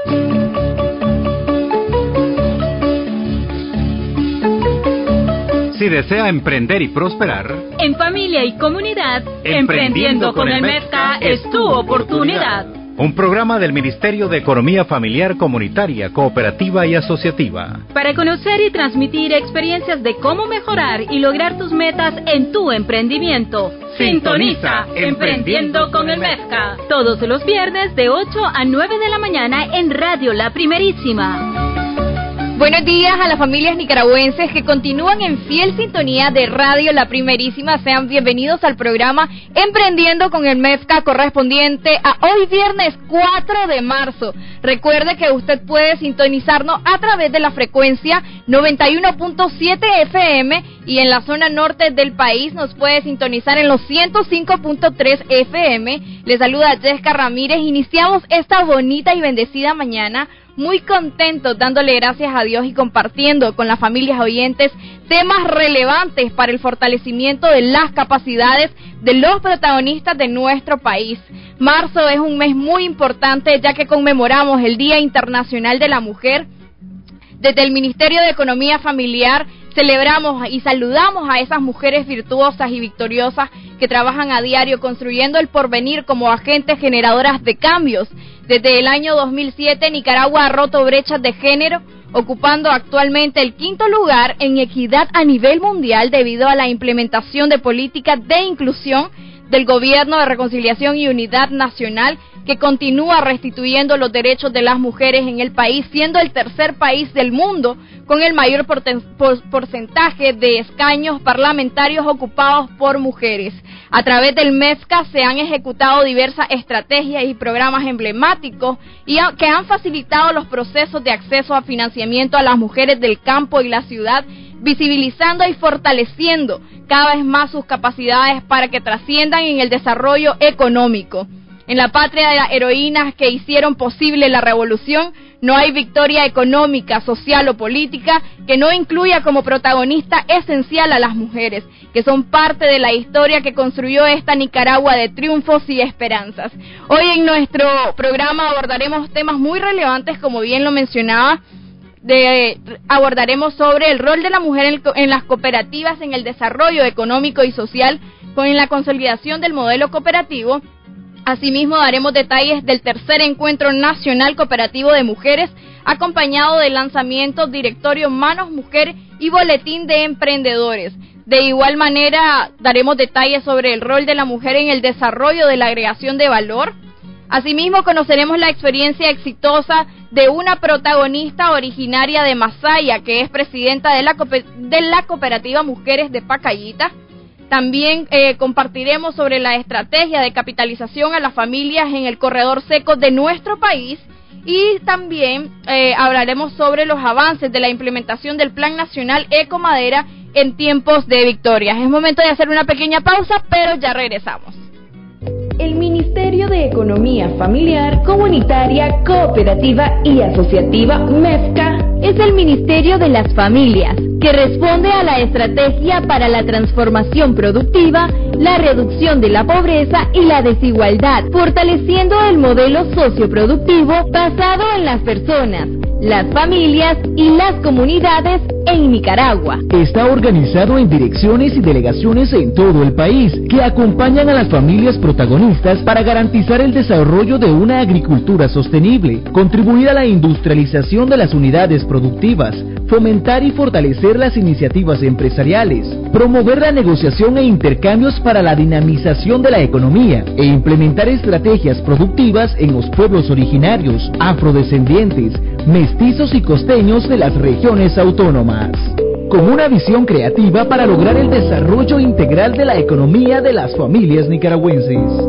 Si desea emprender y prosperar, en familia y comunidad, Emprendiendo con el MEFCA es tu oportunidad. Un programa del Ministerio de Economía Familiar, Comunitaria, Cooperativa y Asociativa. Para conocer y transmitir experiencias de cómo mejorar y lograr tus metas en tu emprendimiento. Sintoniza Emprendiendo con el MEFCA. Todos los viernes de 8 a 9 de la mañana en Radio La Primerísima. Buenos días a las familias nicaragüenses que continúan en fiel sintonía de Radio La Primerísima. Sean bienvenidos al programa Emprendiendo con el MEFCA correspondiente a hoy viernes 4 de marzo. Recuerde que usted puede sintonizarnos a través de la frecuencia 91.7 FM y en la zona norte del país nos puede sintonizar en los 105.3 FM. Les saluda Jessica Ramírez. Iniciamos esta bonita y bendecida mañana muy contentos, dándole gracias a Dios y compartiendo con las familias oyentes temas relevantes para el fortalecimiento de las capacidades de los protagonistas de nuestro país. Marzo es un mes muy importante ya que conmemoramos el Día Internacional de la Mujer. Desde el Ministerio de Economía Familiar celebramos y saludamos a esas mujeres virtuosas y victoriosas que trabajan a diario construyendo el porvenir como agentes generadoras de cambios. Desde el año 2007, Nicaragua ha roto brechas de género, ocupando actualmente el 5º lugar en equidad a nivel mundial debido a la implementación de políticas de inclusión del Gobierno de Reconciliación y Unidad Nacional, que continúa restituyendo los derechos de las mujeres en el país, siendo el tercer país del mundo con el mayor porcentaje de escaños parlamentarios ocupados por mujeres. A través del MEFCA se han ejecutado diversas estrategias y programas emblemáticos que han facilitado los procesos de acceso a financiamiento a las mujeres del campo y la ciudad, visibilizando y fortaleciendo cada vez más sus capacidades para que trasciendan en el desarrollo económico. En la patria de las heroínas que hicieron posible la revolución, no hay victoria económica, social o política que no incluya como protagonista esencial a las mujeres, que son parte de la historia que construyó esta Nicaragua de triunfos y esperanzas. Hoy en nuestro programa abordaremos temas muy relevantes, como bien lo mencionaba. Abordaremos sobre el rol de la mujer en las cooperativas, en el desarrollo económico y social, con la consolidación del modelo cooperativo. Asimismo, daremos detalles del tercer encuentro nacional cooperativo de mujeres, acompañado del lanzamiento directorio Manos Mujer y boletín de emprendedores. De igual manera, daremos detalles sobre el rol de la mujer en el desarrollo de la agregación de valor. Asimismo, conoceremos la experiencia exitosa de una protagonista originaria de Masaya, que es presidenta de la cooperativa Mujeres de Pacayita. También compartiremos sobre la estrategia de capitalización a las familias en el corredor seco de nuestro país y también hablaremos sobre los avances de la implementación del Plan Nacional Ecomadera en tiempos de victorias. Es momento de hacer una pequeña pausa, pero ya regresamos. El Ministerio de Economía Familiar, Comunitaria, Cooperativa y Asociativa, MEFCA, es el Ministerio de las Familias, que responde a la estrategia para la transformación productiva, la reducción de la pobreza y la desigualdad, fortaleciendo el modelo socioproductivo basado en las personas, las familias y las comunidades en Nicaragua. Está organizado en direcciones y delegaciones en todo el país que acompañan a las familias protagonistas para garantizar el desarrollo de una agricultura sostenible, contribuir a la industrialización de las unidades productivas, fomentar y fortalecer las iniciativas empresariales, promover la negociación e intercambios para la dinamización de la economía e implementar estrategias productivas en los pueblos originarios, afrodescendientes, mestizos y costeños de las regiones autónomas, con una visión creativa para lograr el desarrollo integral de la economía de las familias nicaragüenses.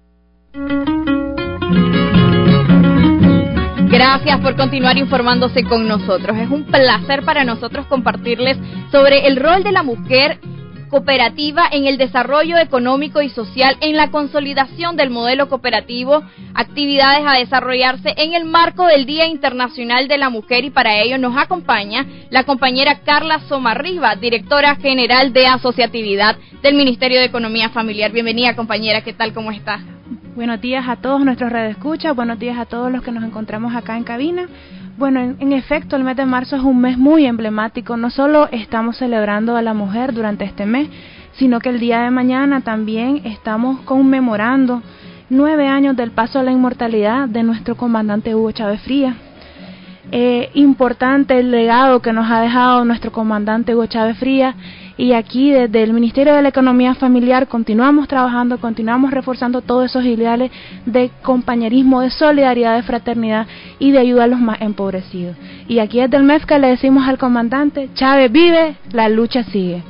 Gracias por continuar informándose con nosotros. Es un placer para nosotros compartirles sobre el rol de la mujer cooperativa en el desarrollo económico y social, en la consolidación del modelo cooperativo, actividades a desarrollarse en el marco del Día Internacional de la Mujer, y para ello nos acompaña la compañera Carla Somarriba, directora general de asociatividad del Ministerio de Economía Familiar. Bienvenida, compañera, ¿qué tal? ¿Cómo está? Buenos días a todos nuestros radioescuchas, buenos días a todos los que nos encontramos acá en cabina. Bueno, en efecto, el mes de marzo es un mes muy emblemático. No solo estamos celebrando a la mujer durante este mes, sino que el día de mañana también estamos conmemorando 9 años del paso a la inmortalidad de nuestro comandante Hugo Chávez Frías. Importante el legado que nos ha dejado nuestro comandante Hugo Chávez Frías, y aquí desde el Ministerio de la Economía Familiar continuamos trabajando, continuamos reforzando todos esos ideales de compañerismo, de solidaridad, de fraternidad y de ayuda a los más empobrecidos. Y aquí desde el MEFCA le decimos al comandante: Chávez vive, la lucha sigue.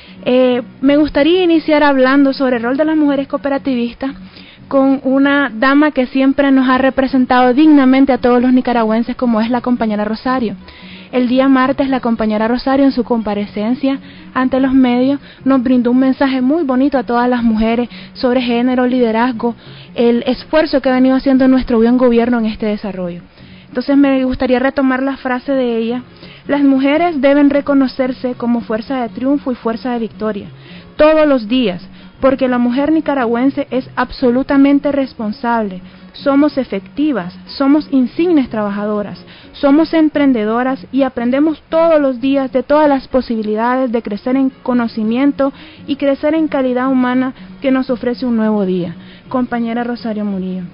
Me gustaría iniciar hablando sobre el rol de las mujeres cooperativistas con una dama que siempre nos ha representado dignamente a todos los nicaragüenses, como es la compañera Rosario. El día martes, la compañera Rosario, en su comparecencia ante los medios, nos brindó un mensaje muy bonito a todas las mujeres sobre género, liderazgo, el esfuerzo que ha venido haciendo nuestro buen gobierno en este desarrollo. Entonces me gustaría retomar la frase de ella: las mujeres deben reconocerse como fuerza de triunfo y fuerza de victoria, todos los días, porque la mujer nicaragüense es absolutamente responsable. Somos efectivas, somos insignes trabajadoras, somos emprendedoras y aprendemos todos los días de todas las posibilidades de crecer en conocimiento y crecer en calidad humana que nos ofrece un nuevo día. Compañera Rosario Murillo.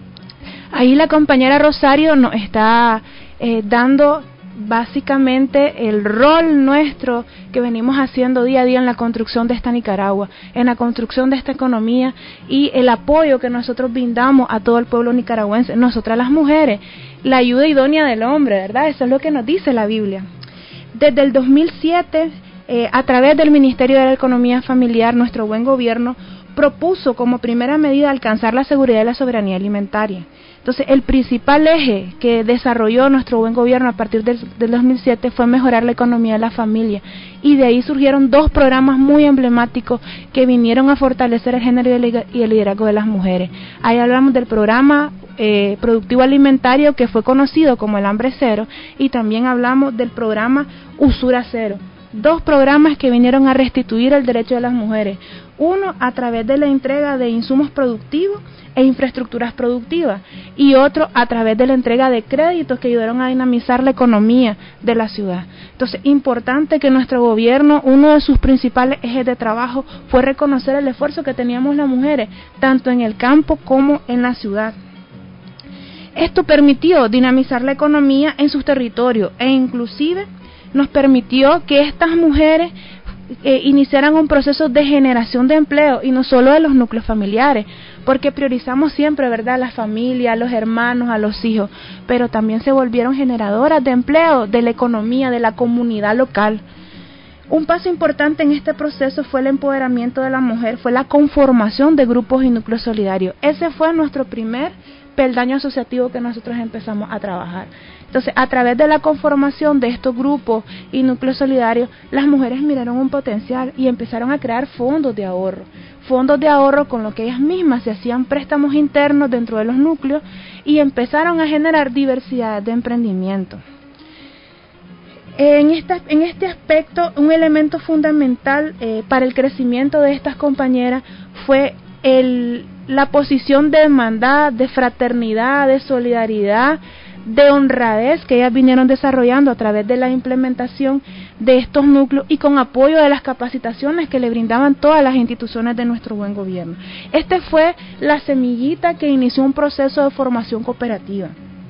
Ahí la compañera Rosario nos está dando básicamente el rol nuestro que venimos haciendo día a día en la construcción de esta Nicaragua, en la construcción de esta economía, y el apoyo que nosotros brindamos a todo el pueblo nicaragüense, nosotras las mujeres, la ayuda idónea del hombre, ¿verdad? Eso es lo que nos dice la Biblia. Desde el 2007, a través del Ministerio de la Economía Familiar, nuestro buen gobierno propuso como primera medida alcanzar la seguridad y la soberanía alimentaria. Entonces, el principal eje que desarrolló nuestro buen gobierno a partir del 2007 fue mejorar la economía de la familia, y de ahí surgieron 2 programas muy emblemáticos que vinieron a fortalecer el género y el liderazgo de las mujeres. Ahí hablamos del programa productivo alimentario, que fue conocido como el Hambre Cero, y también hablamos del programa Usura Cero. 2 programas que vinieron a restituir el derecho de las mujeres, uno a través de la entrega de insumos productivos e infraestructuras productivas, y otro a través de la entrega de créditos que ayudaron a dinamizar la economía de la ciudad. Entonces, importante que nuestro gobierno, uno de sus principales ejes de trabajo fue reconocer el esfuerzo que teníamos las mujeres, tanto en el campo como en la ciudad. Esto permitió dinamizar la economía en sus territorios, e inclusive nos permitió que estas mujeres iniciaran un proceso de generación de empleo, y no solo de los núcleos familiares, porque priorizamos siempre, ¿verdad?, a la familia, a los hermanos, a los hijos, pero también se volvieron generadoras de empleo, de la economía, de la comunidad local. Un paso importante en este proceso fue el empoderamiento de la mujer, fue la conformación de grupos y núcleos solidarios. Ese fue nuestro primer peldaño asociativo que nosotros empezamos a trabajar. Entonces, a través de la conformación de estos grupos y núcleos solidarios, las mujeres miraron un potencial y empezaron a crear fondos de ahorro con lo que ellas mismas se hacían préstamos internos dentro de los núcleos, y empezaron a generar diversidad de emprendimiento. En este aspecto, un elemento fundamental para el crecimiento de estas compañeras fue la posición de hermandad, de fraternidad, de solidaridad, de honradez que ellas vinieron desarrollando a través de la implementación de estos núcleos y con apoyo de las capacitaciones que le brindaban todas las instituciones de nuestro buen gobierno. Este fue la semillita que inició un proceso de formación cooperativa.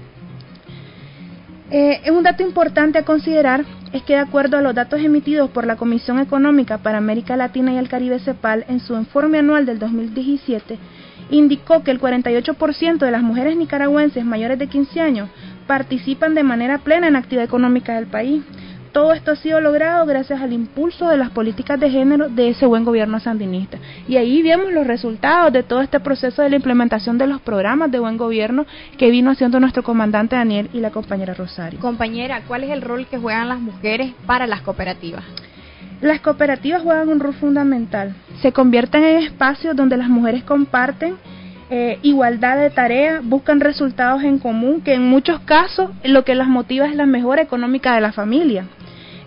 Un dato importante a considerar es que, de acuerdo a los datos emitidos por la Comisión Económica para América Latina y el Caribe, CEPAL, en su informe anual del 2017, indicó que el 48% de las mujeres nicaragüenses mayores de 15 años participan de manera plena en la actividad económica del país. Todo esto ha sido logrado gracias al impulso de las políticas de género de ese buen gobierno sandinista. Y ahí vemos los resultados de todo este proceso de la implementación de los programas de buen gobierno que vino haciendo nuestro comandante Daniel y la compañera Rosario. Compañera, ¿cuál es el rol que juegan las mujeres para las cooperativas? Las cooperativas juegan un rol fundamental. Se convierten en espacios donde las mujeres comparten igualdad de tareas, buscan resultados en común, que en muchos casos lo que las motiva es la mejora económica de la familia.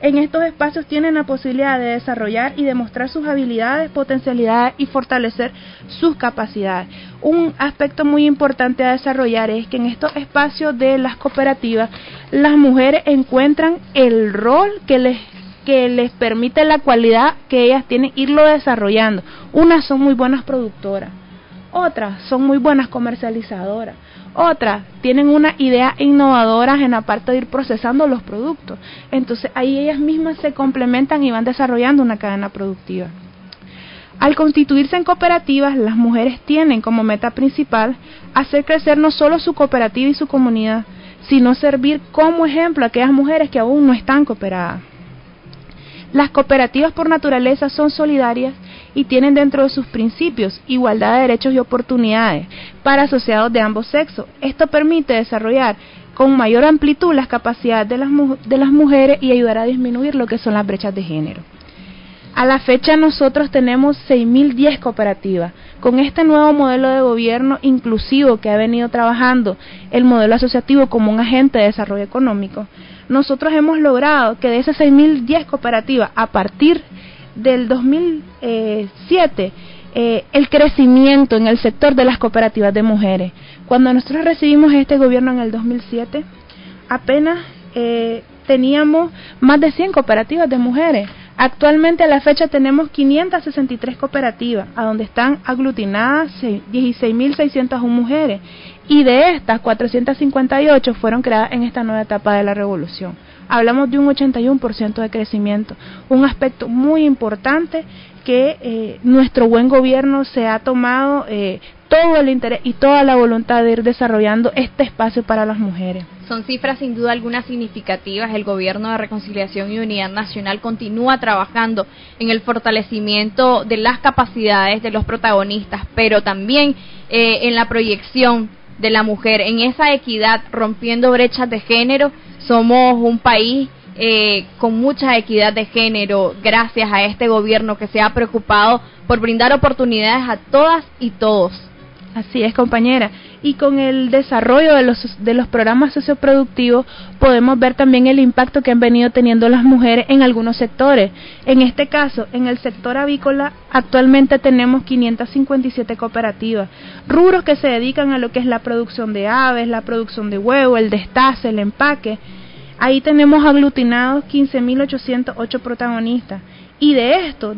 En estos espacios tienen la posibilidad de desarrollar y demostrar sus habilidades, potencialidades y fortalecer sus capacidades. Un aspecto muy importante a desarrollar es que en estos espacios de las cooperativas las mujeres encuentran el rol que les permite la cualidad que ellas tienen irlo desarrollando. Unas son muy buenas productoras, otras son muy buenas comercializadoras, otras tienen una idea innovadoras en la parte de ir procesando los productos. Entonces ahí ellas mismas se complementan y van desarrollando una cadena productiva. Al constituirse en cooperativas, las mujeres tienen como meta principal hacer crecer no solo su cooperativa y su comunidad, sino servir como ejemplo a aquellas mujeres que aún no están cooperadas. Las cooperativas por naturaleza son solidarias y tienen dentro de sus principios igualdad de derechos y oportunidades para asociados de ambos sexos. Esto permite desarrollar con mayor amplitud las capacidades de las mujeres y ayudar a disminuir lo que son las brechas de género. A la fecha nosotros tenemos 6.010 cooperativas. Con este nuevo modelo de gobierno inclusivo que ha venido trabajando el modelo asociativo como un agente de desarrollo económico, nosotros hemos logrado que de esas 6.010 cooperativas, a partir del 2007, el crecimiento en el sector de las cooperativas de mujeres. Cuando nosotros recibimos este gobierno en el 2007, apenas teníamos más de 100 cooperativas de mujeres. Actualmente a la fecha tenemos 563 cooperativas, a donde están aglutinadas 16.601 mujeres, y de estas 458 fueron creadas en esta nueva etapa de la revolución. Hablamos de un 81% de crecimiento, un aspecto muy importante que nuestro buen gobierno se ha tomado todo el interés y toda la voluntad de ir desarrollando este espacio para las mujeres. Son cifras sin duda alguna significativas. El Gobierno de Reconciliación y Unidad Nacional continúa trabajando en el fortalecimiento de las capacidades de los protagonistas, pero también en la proyección de la mujer, en esa equidad, rompiendo brechas de género. Somos un país con mucha equidad de género gracias a este gobierno que se ha preocupado por brindar oportunidades a todas y todos. Así es, compañera. Y con el desarrollo de los programas socioproductivos podemos ver también el impacto que han venido teniendo las mujeres en algunos sectores. En este caso, en el sector avícola, actualmente tenemos 557 cooperativas, rubros que se dedican a lo que es la producción de aves, la producción de huevo, el destace, el empaque. Ahí tenemos aglutinados 15.808 protagonistas. Y de estos,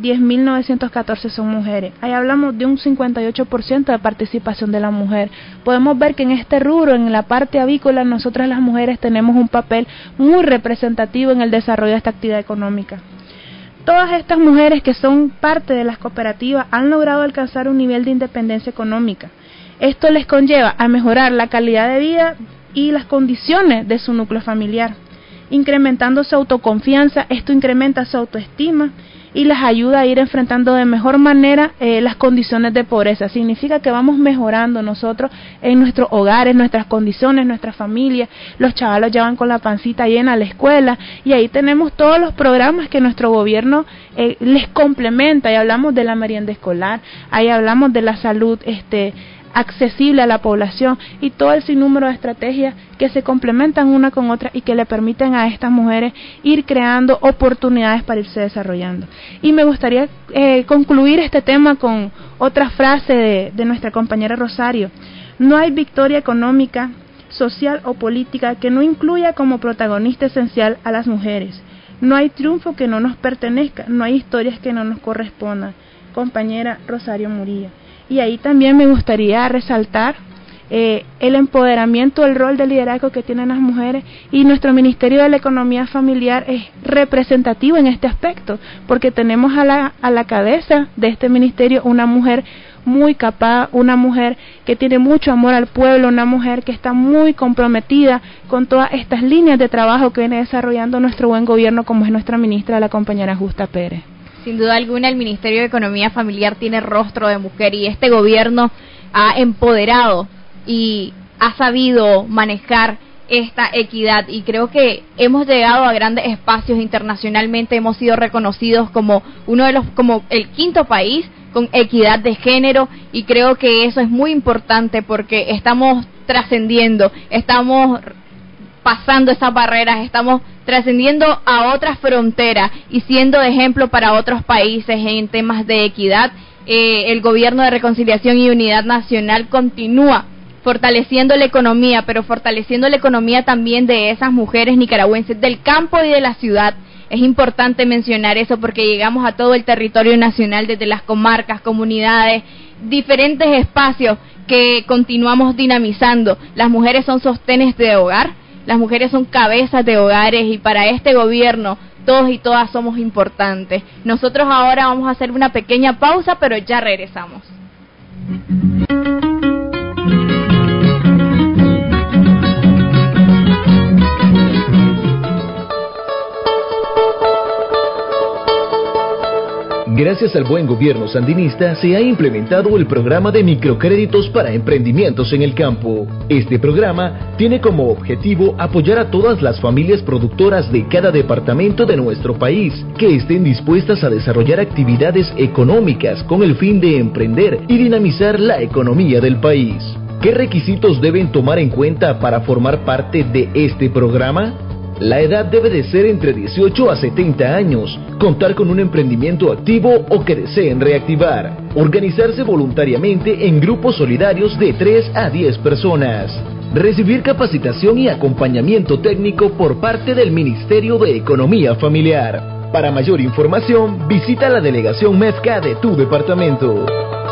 10.914 son mujeres. Ahí hablamos de un 58% de participación de la mujer. Podemos ver que en este rubro, en la parte avícola, nosotras las mujeres tenemos un papel muy representativo en el desarrollo de esta actividad económica. Todas estas mujeres que son parte de las cooperativas han logrado alcanzar un nivel de independencia económica. Esto les conlleva a mejorar la calidad de vida y las condiciones de su núcleo familiar. Incrementando su autoconfianza, esto incrementa su autoestima y las ayuda a ir enfrentando de mejor manera las condiciones de pobreza. Significa que vamos mejorando nosotros en nuestros hogares, nuestras condiciones, nuestras familias. Los chavalos ya van con la pancita llena a la escuela y ahí tenemos todos los programas que nuestro gobierno les complementa. Ahí hablamos de la merienda escolar, ahí hablamos de la salud accesible a la población y todo el sinnúmero de estrategias que se complementan una con otra y que le permiten a estas mujeres ir creando oportunidades para irse desarrollando. Y me gustaría concluir este tema con otra frase de nuestra compañera Rosario: no hay victoria económica, social o política que no incluya como protagonista esencial a las mujeres. No hay triunfo que no nos pertenezca, no hay historias que no nos correspondan. Compañera Rosario Murillo. Y ahí también me gustaría resaltar el empoderamiento, el rol de liderazgo que tienen las mujeres, y nuestro Ministerio de la Economía Familiar es representativo en este aspecto, porque tenemos a la cabeza de este ministerio una mujer muy capaz, una mujer que tiene mucho amor al pueblo, una mujer que está muy comprometida con todas estas líneas de trabajo que viene desarrollando nuestro buen gobierno, como es nuestra ministra, la compañera Justa Pérez. Sin duda alguna, el Ministerio de Economía Familiar tiene rostro de mujer y este gobierno ha empoderado y ha sabido manejar esta equidad, y creo que hemos llegado a grandes espacios internacionalmente. Hemos sido reconocidos como como el quinto país con equidad de género, y creo que eso es muy importante porque estamos trascendiendo, estamos pasando esas barreras, estamos trascendiendo a otras fronteras y siendo ejemplo para otros países en temas de equidad. El Gobierno de Reconciliación y Unidad Nacional continúa fortaleciendo la economía, pero fortaleciendo la economía también de esas mujeres nicaragüenses del campo y de la ciudad. Es importante mencionar eso porque llegamos a todo el territorio nacional, desde las comarcas, comunidades, diferentes espacios que continuamos dinamizando. Las mujeres son sostenes de hogar, las mujeres son cabezas de hogares y para este gobierno todos y todas somos importantes. Nosotros ahora vamos a hacer una pequeña pausa, pero ya regresamos. Gracias al buen gobierno sandinista se ha implementado el programa de microcréditos para emprendimientos en el campo. Este programa tiene como objetivo apoyar a todas las familias productoras de cada departamento de nuestro país que estén dispuestas a desarrollar actividades económicas con el fin de emprender y dinamizar la economía del país. ¿Qué requisitos deben tomar en cuenta para formar parte de este programa? La edad debe de ser entre 18 a 70 años, contar con un emprendimiento activo o que deseen reactivar, organizarse voluntariamente en grupos solidarios de 3 a 10 personas, recibir capacitación y acompañamiento técnico por parte del Ministerio de Economía Familiar. Para mayor información, visita la delegación MEFCA de tu departamento.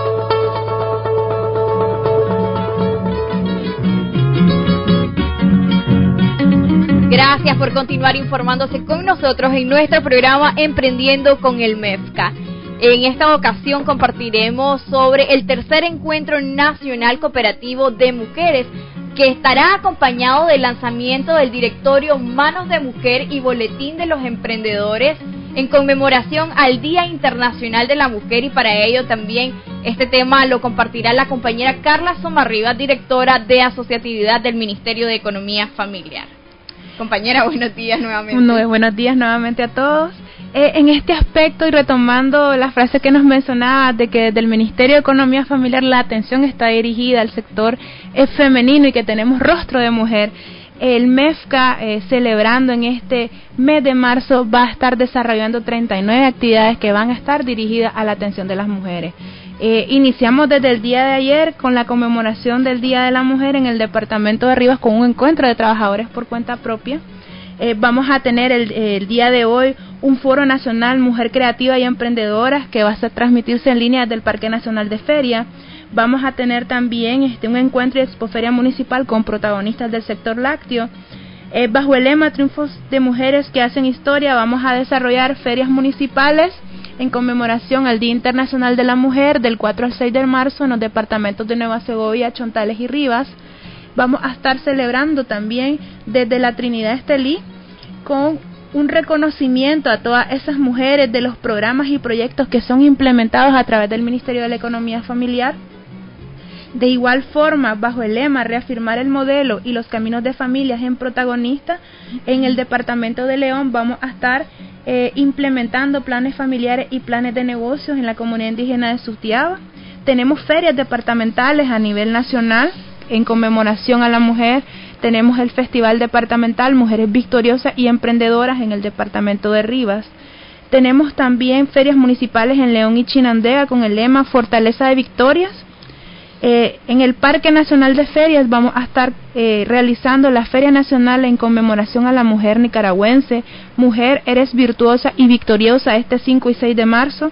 Gracias por continuar informándose con nosotros en nuestro programa Emprendiendo con el MEFCA. En esta ocasión compartiremos sobre el tercer encuentro nacional cooperativo de mujeres, que estará acompañado del lanzamiento del directorio Manos de Mujer y Boletín de los Emprendedores en conmemoración al Día Internacional de la Mujer, y para ello también este tema lo compartirá la compañera Carla Somarribas, directora de Asociatividad del Ministerio de Economía Familiar. Compañera, buenos días nuevamente. Buenos días nuevamente a todos. En este aspecto, y retomando la frase que nos mencionaba de que desde el Ministerio de Economía Familiar la atención está dirigida al sector femenino y que tenemos rostro de mujer, el MEFCA, celebrando en este mes de marzo, va a estar desarrollando 39 actividades que van a estar dirigidas a la atención de las mujeres. Iniciamos desde el día de ayer con la conmemoración del Día de la Mujer en el departamento de Rivas con un encuentro de trabajadores por cuenta propia. Vamos a tener el día de hoy un foro nacional Mujer Creativa y Emprendedoras que va a transmitirse en línea desde el Parque Nacional de Feria. Vamos a tener también un encuentro de expoferia municipal con protagonistas del sector lácteo. Bajo el lema Triunfos de Mujeres que hacen historia, vamos a desarrollar ferias municipales en conmemoración al Día Internacional de la Mujer del 4 al 6 de marzo en los departamentos de Nueva Segovia, Chontales y Rivas. Vamos a estar celebrando también desde la Trinidad Estelí con un reconocimiento a todas esas mujeres de los programas y proyectos que son implementados a través del Ministerio de la Economía Familiar. De igual forma, bajo el lema Reafirmar el modelo y los caminos de familias en protagonista, en el departamento de León vamos a estar implementando planes familiares y planes de negocios en la comunidad indígena de Sutiaba. Tenemos ferias departamentales a nivel nacional en conmemoración a la mujer. Tenemos el Festival Departamental Mujeres Victoriosas y Emprendedoras en el departamento de Rivas. Tenemos también ferias municipales en León y Chinandega con el lema Fortaleza de Victorias. En el Parque Nacional de Ferias vamos a estar realizando la Feria Nacional en conmemoración a la mujer nicaragüense. Mujer, eres virtuosa y victoriosa, este 5 y 6 de marzo.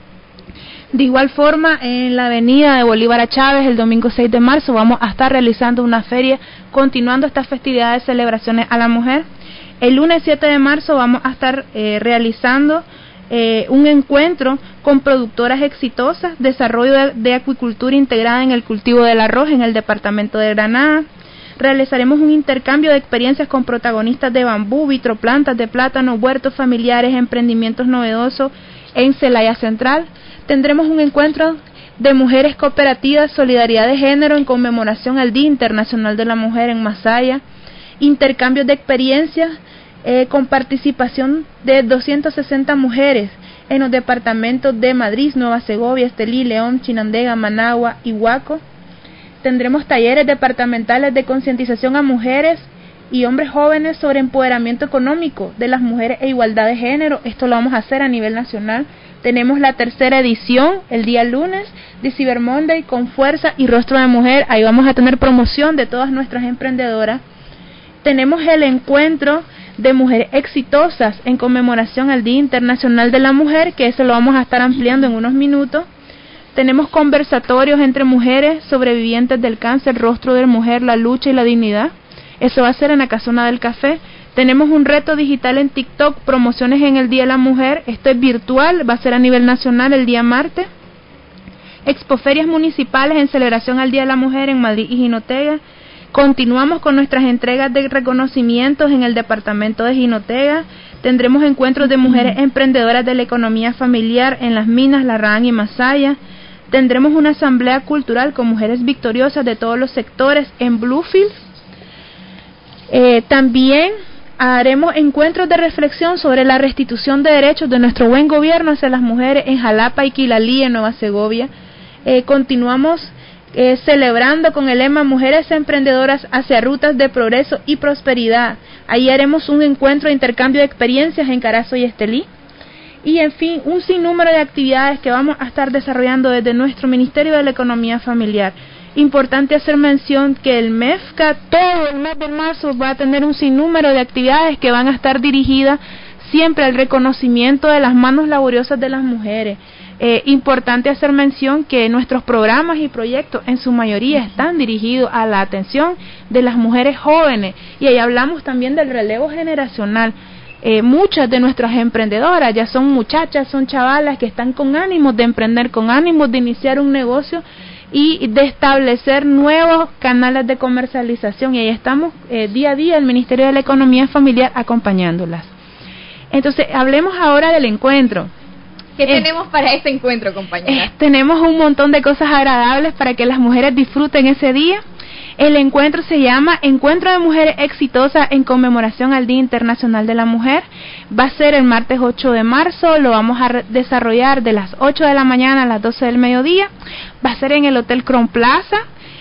De igual forma, en la avenida de Bolívar a Chávez, el domingo 6 de marzo, vamos a estar realizando una feria, continuando estas festividades, celebraciones a la mujer. El lunes 7 de marzo vamos a estar realizando un encuentro con productoras exitosas, desarrollo de acuicultura integrada en el cultivo del arroz en el departamento de Granada. Realizaremos un intercambio de experiencias con protagonistas de bambú, vitroplantas de plátano, huertos familiares, emprendimientos novedosos en Celaya Central. Tendremos un encuentro de mujeres cooperativas, solidaridad de género en conmemoración al Día Internacional de la Mujer en Masaya. Intercambios de experiencias con participación de 260 mujeres en los departamentos de Madrid, Nueva Segovia, Estelí, León, Chinandega, Managua y Huaco. Tendremos talleres departamentales de concientización a mujeres y hombres jóvenes sobre empoderamiento económico de las mujeres e igualdad de género. Esto lo vamos a hacer a nivel nacional. Tenemos la 3ª edición el día lunes de Cyber Monday con fuerza y rostro de mujer. Ahí vamos a tener promoción de todas nuestras emprendedoras. Tenemos el encuentro de mujeres exitosas en conmemoración al Día Internacional de la Mujer, que eso lo vamos a estar ampliando en unos minutos. Tenemos conversatorios entre mujeres sobrevivientes del cáncer, rostro de mujer, la lucha y la dignidad. Eso va a ser en la Casona del Café. Tenemos un reto digital en TikTok, promociones en el Día de la Mujer. Esto es virtual, va a ser a nivel nacional el día martes. Expoferias municipales en celebración al Día de la Mujer en Madrid y Jinotega. Continuamos con nuestras entregas de reconocimientos en el departamento de Jinotega. Tendremos encuentros de mujeres emprendedoras de la economía familiar en Las Minas, Larraán y Masaya. Tendremos una asamblea cultural con mujeres victoriosas de todos los sectores en Bluefields. También haremos encuentros de reflexión sobre la restitución de derechos de nuestro buen gobierno hacia las mujeres en Jalapa y Quilalí, en Nueva Segovia. Continuamos celebrando con el lema Mujeres Emprendedoras hacia Rutas de Progreso y Prosperidad. Ahí haremos un encuentro de intercambio de experiencias en Carazo y Estelí. Y en fin, un sinnúmero de actividades que vamos a estar desarrollando desde nuestro Ministerio de la Economía Familiar. Importante hacer mención que el MEFCA todo el mes de marzo va a tener un sinnúmero de actividades que van a estar dirigidas siempre al reconocimiento de las manos laboriosas de las mujeres. Importante hacer mención que nuestros programas y proyectos en su mayoría están dirigidos a la atención de las mujeres jóvenes, y ahí hablamos también del relevo generacional. Muchas de nuestras emprendedoras ya son muchachas, son chavalas que están con ánimos de emprender, con ánimos de iniciar un negocio y de establecer nuevos canales de comercialización, y ahí estamos día a día el Ministerio de la Economía Familiar acompañándolas. Entonces, hablemos ahora del encuentro. ¿Qué tenemos para este encuentro, compañera? Tenemos un montón de cosas agradables para que las mujeres disfruten ese día. El encuentro se llama Encuentro de Mujeres Exitosas en conmemoración al Día Internacional de la Mujer. Va a ser el martes 8 de marzo, lo vamos a desarrollar de las 8 de la mañana a las 12 del mediodía. Va a ser en el Hotel Crown Plaza.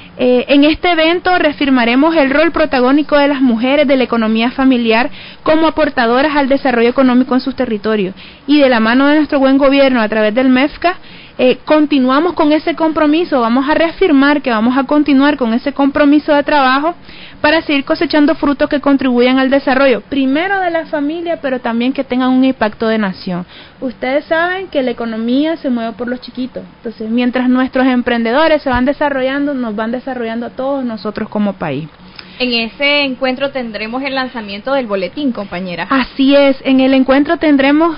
En este evento reafirmaremos el rol protagónico de las mujeres de la economía familiar como aportadoras al desarrollo económico en sus territorios, y de la mano de nuestro buen gobierno a través del MEFCA continuamos con ese compromiso. Vamos a reafirmar que vamos a continuar con ese compromiso de trabajo para seguir cosechando frutos que contribuyan al desarrollo, primero de la familia, pero también que tengan un impacto de nación. Ustedes saben que la economía se mueve por los chiquitos, entonces mientras nuestros emprendedores se van desarrollando, nos van desarrollando a todos nosotros como país. En ese encuentro tendremos el lanzamiento del boletín, compañera. Así es, en el encuentro tendremos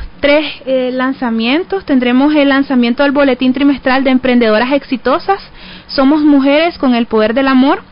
3 lanzamientos. Tendremos el lanzamiento del boletín trimestral de emprendedoras exitosas, Somos Mujeres con el Poder del Amor.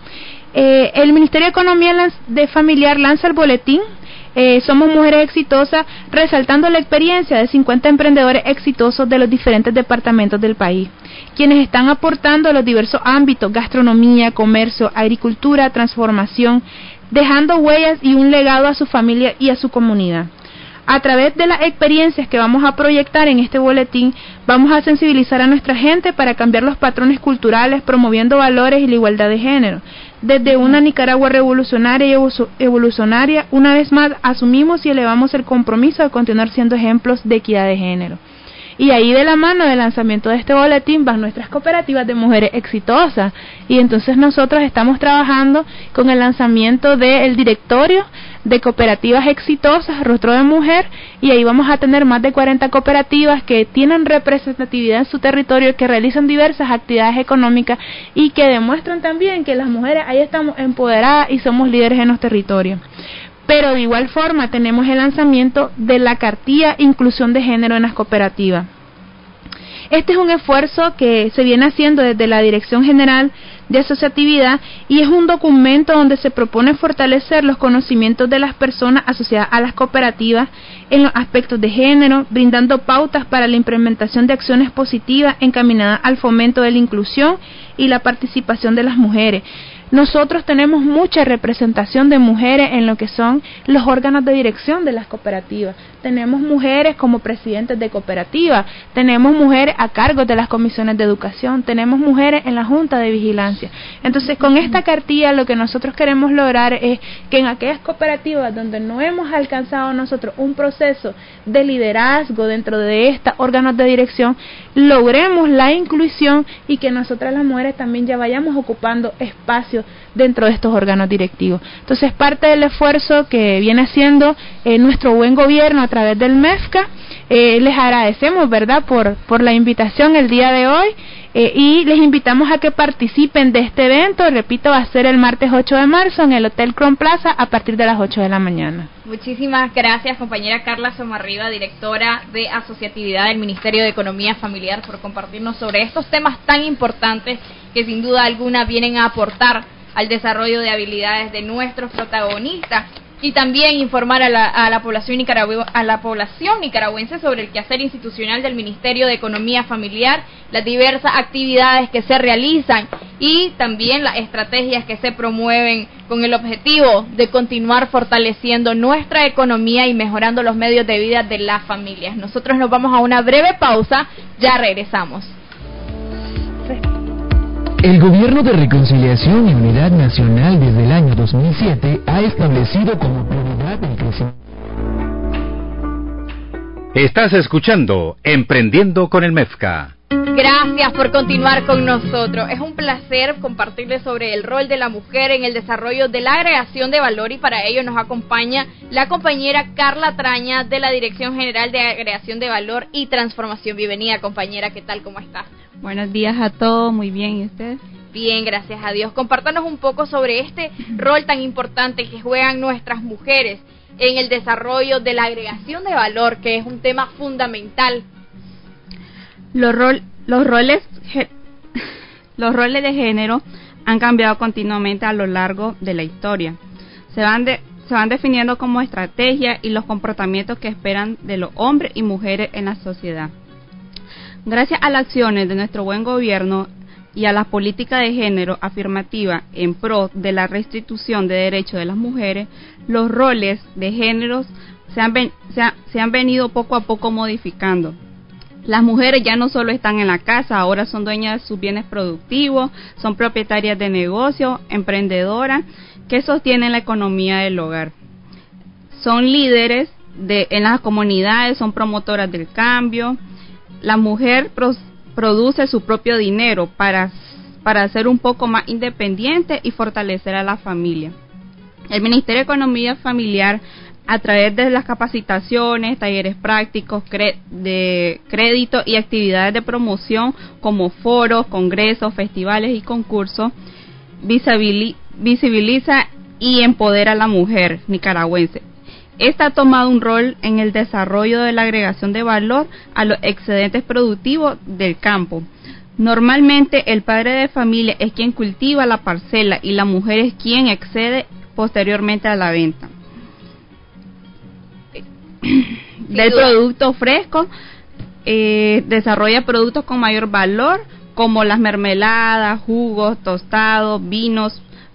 El Ministerio de Economía Familiar lanza el boletín Somos Mujeres Exitosas, resaltando la experiencia de 50 emprendedores exitosos de los diferentes departamentos del país, quienes están aportando a los diversos ámbitos: gastronomía, comercio, agricultura, transformación, dejando huellas y un legado a su familia y a su comunidad. A través de las experiencias que vamos a proyectar en este boletín, vamos a sensibilizar a nuestra gente para cambiar los patrones culturales, promoviendo valores y la igualdad de género. Desde una Nicaragua revolucionaria y evolucionaria, una vez más asumimos y elevamos el compromiso de continuar siendo ejemplos de equidad de género. Y ahí, de la mano del lanzamiento de este boletín, van nuestras cooperativas de mujeres exitosas. Y entonces nosotros estamos trabajando con el lanzamiento del directorio de cooperativas exitosas, Rostro de Mujer, y ahí vamos a tener más de 40 cooperativas que tienen representatividad en su territorio, que realizan diversas actividades económicas y que demuestran también que las mujeres ahí estamos empoderadas y somos líderes en los territorios. Pero de igual forma tenemos el lanzamiento de la cartilla Inclusión de Género en las Cooperativas. Este es un esfuerzo que se viene haciendo desde la Dirección General de Asociatividad, y es un documento donde se propone fortalecer los conocimientos de las personas asociadas a las cooperativas en los aspectos de género, brindando pautas para la implementación de acciones positivas encaminadas al fomento de la inclusión y la participación de las mujeres. nosotros tenemos mucha representación de mujeres en lo que son los órganos de dirección de las cooperativas. Tenemos mujeres como presidentes de cooperativas, tenemos mujeres a cargo de las comisiones de educación, tenemos mujeres en la junta de vigilancia. Entonces, con esta cartilla lo que nosotros queremos lograr es que en aquellas cooperativas donde no hemos alcanzado nosotros un proceso de liderazgo dentro de estos órganos de dirección, logremos la inclusión y que nosotras las mujeres también ya vayamos ocupando espacios dentro de estos órganos directivos. Entonces, parte del esfuerzo que viene haciendo nuestro buen gobierno a través del MEFCA, les agradecemos, ¿verdad?, por la invitación el día de hoy, y les invitamos a que participen de este evento. Repito, va a ser el martes 8 de marzo en el Hotel Crown Plaza a partir de las 8 de la mañana. Muchísimas gracias, compañera Carla Somarriba, directora de Asociatividad del Ministerio de Economía Familiar, por compartirnos sobre estos temas tan importantes que sin duda alguna vienen a aportar al desarrollo de habilidades de nuestros protagonistas, y también informar a la población nicaragüense sobre el quehacer institucional del Ministerio de Economía Familiar, las diversas actividades que se realizan y también las estrategias que se promueven con el objetivo de continuar fortaleciendo nuestra economía y mejorando los medios de vida de las familias. Nosotros nos vamos a una breve pausa, ya regresamos. El Gobierno de Reconciliación y Unidad Nacional desde el año 2007 ha establecido como prioridad el crecimiento. Estás escuchando Emprendiendo con el MEFCA. Gracias por continuar con nosotros. Es un placer compartirles sobre el rol de la mujer en el desarrollo de la agregación de valor, y para ello nos acompaña la compañera Carla Traña de la Dirección General de Agregación de Valor y Transformación. Bienvenida, compañera, ¿qué tal? ¿Cómo estás? Buenos días a todos, muy bien, ¿y usted? Bien, gracias a Dios. Compártanos un poco sobre este rol tan importante que juegan nuestras mujeres en el desarrollo de la agregación de valor, que es un tema fundamental. Los roles de género han cambiado continuamente a lo largo de la historia. Se van definiendo como estrategias y los comportamientos que esperan de los hombres y mujeres en la sociedad. Gracias a las acciones de nuestro buen gobierno y a la política de género afirmativa en pro de la restitución de derechos de las mujeres, los roles de géneros se han venido poco a poco modificando. Las mujeres ya no solo están en la casa, ahora son dueñas de sus bienes productivos, son propietarias de negocios, emprendedoras que sostienen la economía del hogar. Son líderes en las comunidades, son promotoras del cambio. La mujer produce su propio dinero para ser un poco más independiente y fortalecer a la familia. El Ministerio de Economía Familiar, a través de las capacitaciones, talleres prácticos, de crédito y actividades de promoción como foros, congresos, festivales y concursos, visibiliza y empodera a la mujer nicaragüense. Esta ha tomado un rol en el desarrollo de la agregación de valor a los excedentes productivos del campo. Normalmente el padre de familia es quien cultiva la parcela y la mujer es quien excede posteriormente a la venta del producto fresco. Desarrolla productos con mayor valor como las mermeladas, jugos, tostados, vinos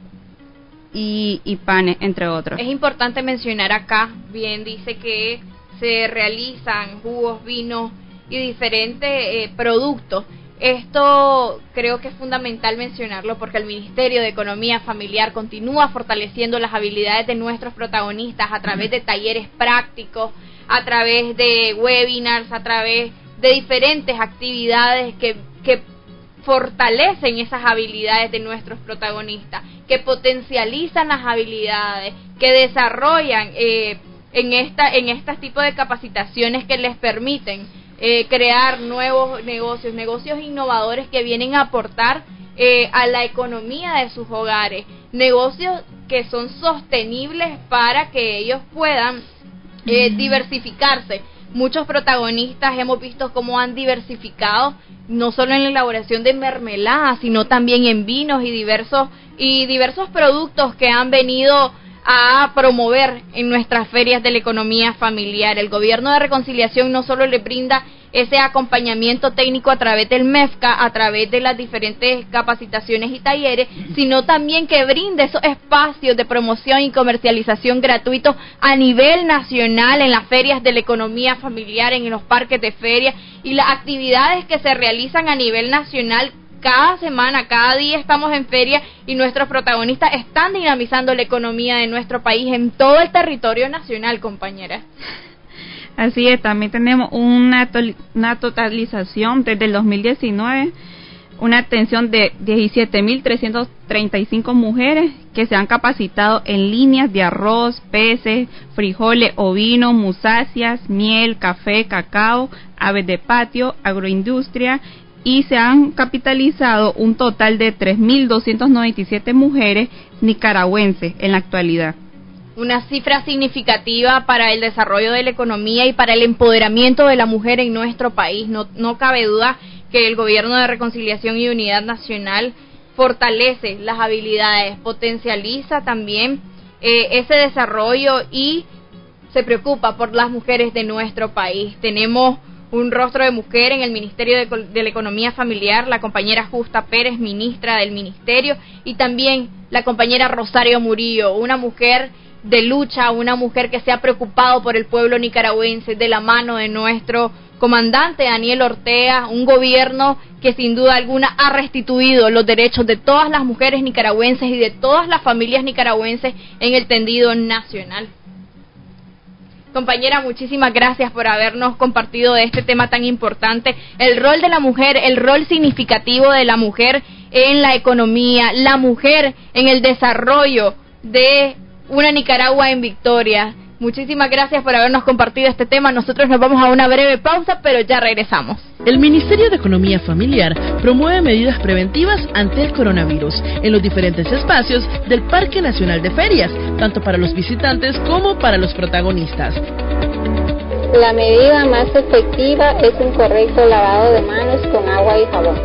y panes, entre otros. Es importante mencionar acá, bien dice que se realizan jugos, vinos y diferentes productos. Esto creo que es fundamental mencionarlo porque el Ministerio de Economía Familiar continúa fortaleciendo las habilidades de nuestros protagonistas a través de talleres prácticos, a través de webinars, a través de diferentes actividades que fortalecen esas habilidades de nuestros protagonistas, que potencializan las habilidades, que desarrollan en estas tipos de capacitaciones que les permiten crear nuevos negocios innovadores que vienen a aportar a la economía de sus hogares, negocios que son sostenibles para que ellos puedan diversificarse. Muchos protagonistas hemos visto cómo han diversificado, no solo en la elaboración de mermeladas, sino también en vinos y diversos productos que han venido a promover en nuestras ferias de la economía familiar. El Gobierno de Reconciliación no solo le brinda ese acompañamiento técnico a través del MEFCA, a través de las diferentes capacitaciones y talleres, sino también que brinde esos espacios de promoción y comercialización gratuitos a nivel nacional, en las ferias de la economía familiar, en los parques de feria, y las actividades que se realizan a nivel nacional. Cada semana, cada día estamos en feria y nuestros protagonistas están dinamizando la economía de nuestro país en todo el territorio nacional, compañera. Así es, también tenemos una totalización desde el 2019, una atención de 17.335 mujeres que se han capacitado en líneas de arroz, peces, frijoles, ovino, musáceas, miel, café, cacao, aves de patio, agroindustria, y se han capitalizado un total de 3.297 mujeres nicaragüenses en la actualidad. Una cifra significativa para el desarrollo de la economía y para el empoderamiento de la mujer en nuestro país. No cabe duda que el Gobierno de Reconciliación y Unidad Nacional fortalece las habilidades, potencializa también ese desarrollo y se preocupa por las mujeres de nuestro país. Tenemos un rostro de mujer en el Ministerio de la Economía Familiar, la compañera Justa Pérez, ministra del Ministerio, y también la compañera Rosario Murillo, una mujer de lucha, una mujer que se ha preocupado por el pueblo nicaragüense, de la mano de nuestro comandante Daniel Ortega, un gobierno que sin duda alguna ha restituido los derechos de todas las mujeres nicaragüenses y de todas las familias nicaragüenses en el tendido nacional. Compañera, muchísimas gracias por habernos compartido de este tema tan importante, el rol de la mujer, el rol significativo de la mujer en la economía, la mujer en el desarrollo de una Nicaragua en victoria. Muchísimas gracias por habernos compartido este tema. Nosotros nos vamos a una breve pausa, pero ya regresamos. El Ministerio de Economía Familiar promueve medidas preventivas ante el coronavirus en los diferentes espacios del Parque Nacional de Ferias, tanto para los visitantes como para los protagonistas. La medida más efectiva es un correcto lavado de manos con agua y jabón.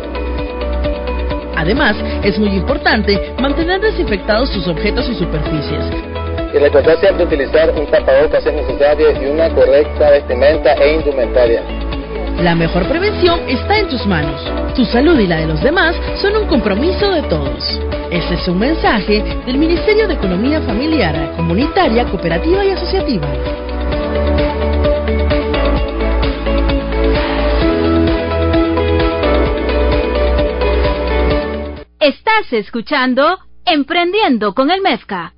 Además, es muy importante mantener desinfectados sus objetos y superficies. Y recordar siempre utilizar un tapabocas es necesario y una correcta vestimenta e indumentaria. La mejor prevención está en tus manos. Tu salud y la de los demás son un compromiso de todos. Este es un mensaje del Ministerio de Economía Familiar, Comunitaria, Cooperativa y Asociativa. Estás escuchando Emprendiendo con el MEFCA.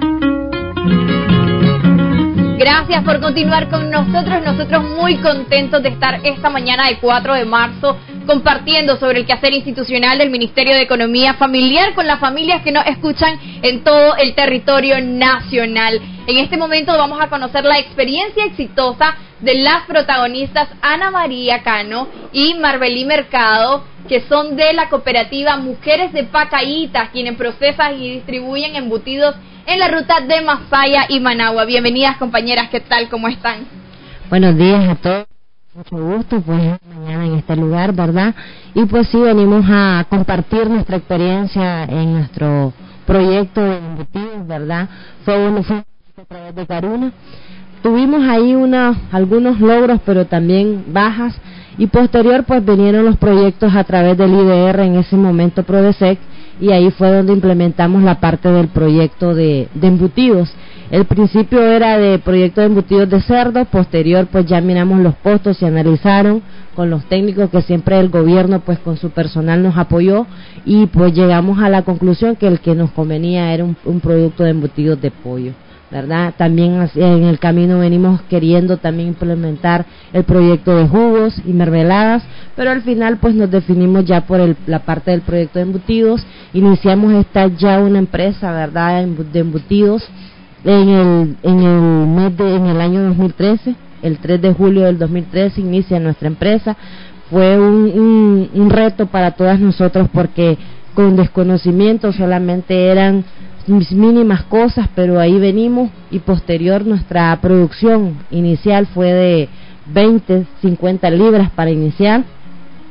Gracias por continuar con nosotros muy contentos de estar esta mañana de 4 de marzo compartiendo sobre el quehacer institucional del Ministerio de Economía Familiar con las familias que nos escuchan en todo el territorio nacional. En este momento vamos a conocer la experiencia exitosa de las protagonistas Ana María Cano y Marbelí Mercado, que son de la cooperativa Mujeres de Pacaitas, quienes procesan y distribuyen embutidos en la ruta de Masaya y Managua. Bienvenidas, compañeras, ¿qué tal? ¿Cómo están? Buenos días a todos, mucho gusto, pues mañana en este lugar, ¿verdad? Y pues sí, venimos a compartir nuestra experiencia en nuestro proyecto de embutidos, ¿verdad? Fue a través de Caruna. Tuvimos ahí algunos logros, pero también bajas, y posterior pues vinieron los proyectos a través del IDR, en ese momento Prodesec, y ahí fue donde implementamos la parte del proyecto de embutidos. El principio era de proyecto de embutidos de cerdo, posterior pues ya miramos los costos, se analizaron con los técnicos que siempre el gobierno pues con su personal nos apoyó, y pues llegamos a la conclusión que el que nos convenía era un producto de embutidos de pollo, ¿verdad? También en el camino venimos queriendo también implementar el proyecto de jugos y mermeladas, pero al final pues nos definimos ya por la parte del proyecto de embutidos. Iniciamos ya una empresa, ¿verdad?, de embutidos en el año 2013, el 3 de julio del 2013 inicia nuestra empresa. Fue un reto para todas nosotros porque con desconocimiento solamente eran mínimas cosas, pero ahí venimos, y posterior nuestra producción inicial fue de 50 libras para iniciar,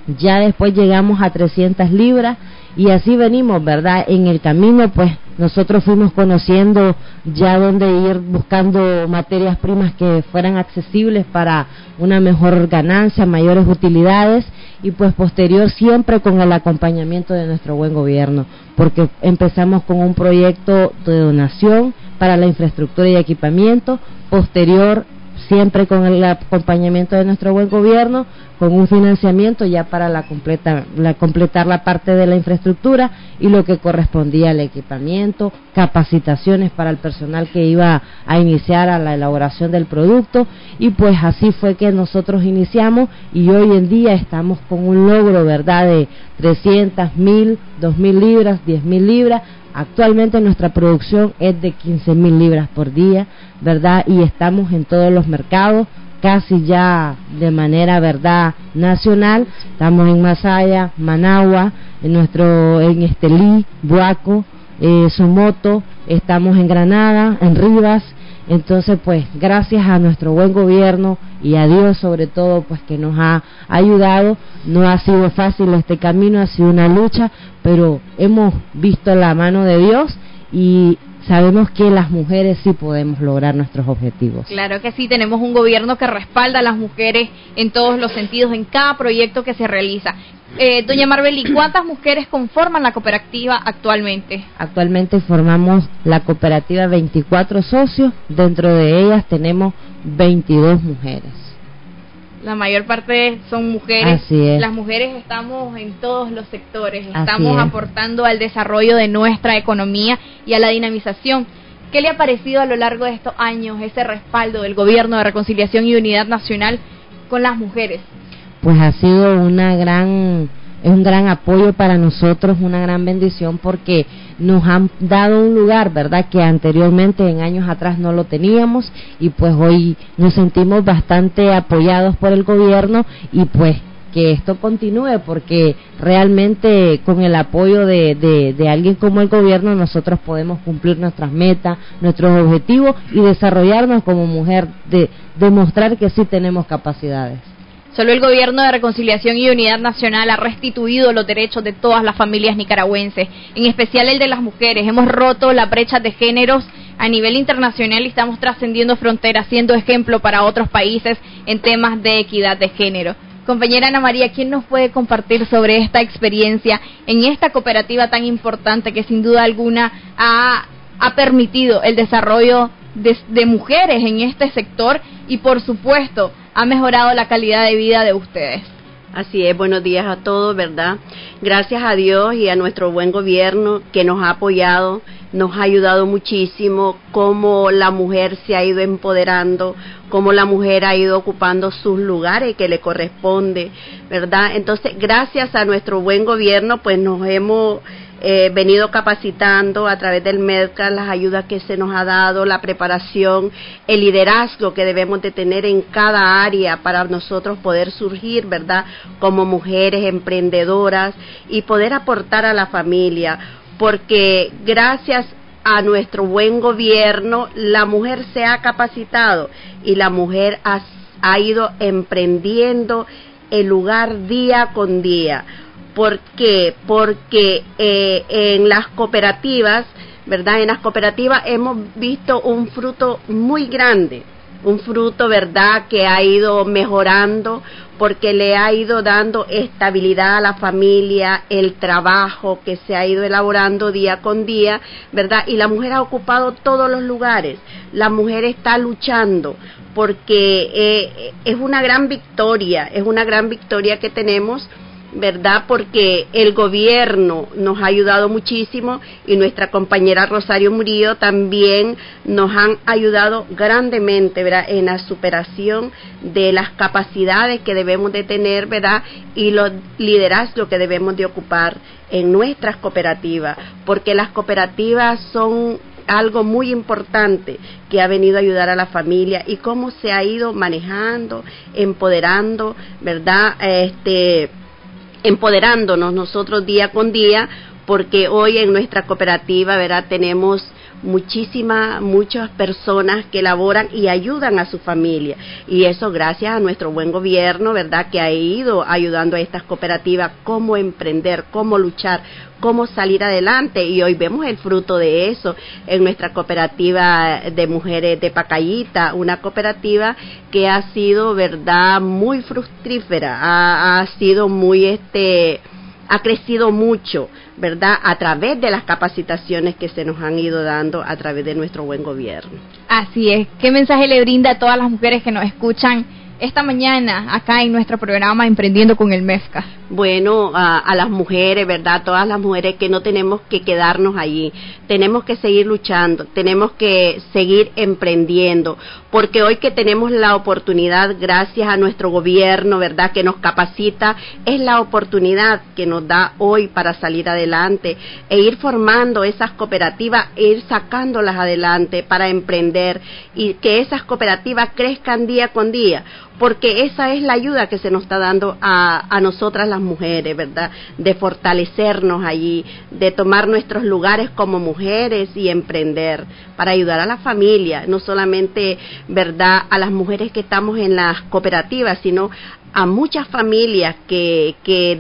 ya después llegamos a 300 libras y así venimos, ¿verdad? En el camino pues nosotros fuimos conociendo ya dónde ir buscando materias primas que fueran accesibles para una mejor ganancia, mayores utilidades y pues posterior siempre con el acompañamiento de nuestro buen gobierno, porque empezamos con un proyecto de donación para la infraestructura y equipamiento, posterior siempre con el acompañamiento de nuestro buen gobierno, con un financiamiento ya para completar la parte de la infraestructura y lo que correspondía al equipamiento, capacitaciones para el personal que iba a iniciar a la elaboración del producto y pues así fue que nosotros iniciamos y hoy en día estamos con un logro, ¿verdad?, de 300, 1000, 2000 libras, 10.000 libras. Actualmente nuestra producción es de 15.000 libras por día, ¿verdad? Y estamos en todos los mercados, casi ya de manera, ¿verdad?, nacional. Estamos en Masaya, Managua, en Estelí, Buaco, Somoto, estamos en Granada, en Rivas. Entonces, pues, gracias a nuestro buen gobierno y a Dios sobre todo, pues, que nos ha ayudado. No ha sido fácil este camino, ha sido una lucha, pero hemos visto la mano de Dios y sabemos que las mujeres sí podemos lograr nuestros objetivos. Claro que sí, tenemos un gobierno que respalda a las mujeres en todos los sentidos, en cada proyecto que se realiza. Doña Marbeli, ¿cuántas mujeres conforman la cooperativa actualmente? Actualmente formamos la cooperativa 24 socios, dentro de ellas tenemos 22 mujeres. La mayor parte son mujeres. Así es. Las mujeres estamos en todos los sectores, estamos aportando al desarrollo de nuestra economía y a la dinamización. ¿Qué le ha parecido a lo largo de estos años ese respaldo del Gobierno de Reconciliación y Unidad Nacional con las mujeres? Pues ha sido un gran apoyo para nosotros, una gran bendición porque nos han dado un lugar, ¿verdad?, que anteriormente en años atrás no lo teníamos y pues hoy nos sentimos bastante apoyados por el gobierno y pues que esto continúe porque realmente con el apoyo de alguien como el gobierno nosotros podemos cumplir nuestras metas, nuestros objetivos y desarrollarnos como mujer, demostrar que sí tenemos capacidades. Solo el Gobierno de Reconciliación y Unidad Nacional ha restituido los derechos de todas las familias nicaragüenses, en especial el de las mujeres. Hemos roto la brecha de géneros a nivel internacional y estamos trascendiendo fronteras, siendo ejemplo para otros países en temas de equidad de género. Compañera Ana María, ¿quién nos puede compartir sobre esta experiencia en esta cooperativa tan importante que sin duda alguna ha permitido el desarrollo de mujeres en este sector y por supuesto ha mejorado la calidad de vida de ustedes? Así es, buenos días a todos, ¿verdad? Gracias a Dios y a nuestro buen gobierno que nos ha apoyado, nos ha ayudado muchísimo, cómo la mujer se ha ido empoderando, cómo la mujer ha ido ocupando sus lugares que le corresponde, ¿verdad? Entonces, gracias a nuestro buen gobierno, pues nos hemos venido capacitando a través del MEDCA, las ayudas que se nos ha dado, la preparación, el liderazgo que debemos de tener en cada área para nosotros poder surgir, ¿verdad?, como mujeres emprendedoras y poder aportar a la familia, porque gracias a nuestro buen gobierno la mujer se ha capacitado y la mujer ha ido emprendiendo el lugar día con día. ¿Por qué? Porque en las cooperativas, ¿verdad? En las cooperativas hemos visto un fruto muy grande, un fruto, ¿verdad?, que ha ido mejorando porque le ha ido dando estabilidad a la familia, el trabajo que se ha ido elaborando día con día, ¿verdad? Y la mujer ha ocupado todos los lugares, la mujer está luchando porque es una gran victoria que tenemos, ¿verdad?, porque el gobierno nos ha ayudado muchísimo y nuestra compañera Rosario Murillo también nos han ayudado grandemente, ¿verdad?, en la superación de las capacidades que debemos de tener, ¿verdad?, y los liderazgos que debemos de ocupar en nuestras cooperativas, porque las cooperativas son algo muy importante que ha venido a ayudar a la familia y cómo se ha ido manejando, empoderando, ¿verdad?, empoderándonos nosotros día con día, porque hoy en nuestra cooperativa, ¿verdad?, tenemos muchas personas que laboran y ayudan a su familia, y eso gracias a nuestro buen gobierno, ¿verdad?, que ha ido ayudando a estas cooperativas cómo emprender, cómo luchar, cómo salir adelante, y hoy vemos el fruto de eso en nuestra cooperativa de mujeres de Pacayita, una cooperativa que ha sido, ¿verdad?, muy fructífera, ha sido muy ha crecido mucho, ¿verdad?, a través de las capacitaciones que se nos han ido dando a través de nuestro buen gobierno. Así es. ¿Qué mensaje le brinda a todas las mujeres que nos escuchan esta mañana acá en nuestro programa Emprendiendo con el MEFCA? Bueno, a las mujeres, ¿verdad?, todas las mujeres, que no tenemos que quedarnos allí, tenemos que seguir luchando, tenemos que seguir emprendiendo, porque hoy que tenemos la oportunidad, gracias a nuestro gobierno, ¿verdad?, que nos capacita, es la oportunidad que nos da hoy para salir adelante e ir formando esas cooperativas, e ir sacándolas adelante para emprender, y que esas cooperativas crezcan día con día, porque esa es la ayuda que se nos está dando a nosotras las mujeres, ¿verdad?, de fortalecernos allí, de tomar nuestros lugares como mujeres y emprender para ayudar a la familia, no solamente, ¿verdad?, a las mujeres que estamos en las cooperativas, sino a muchas familias que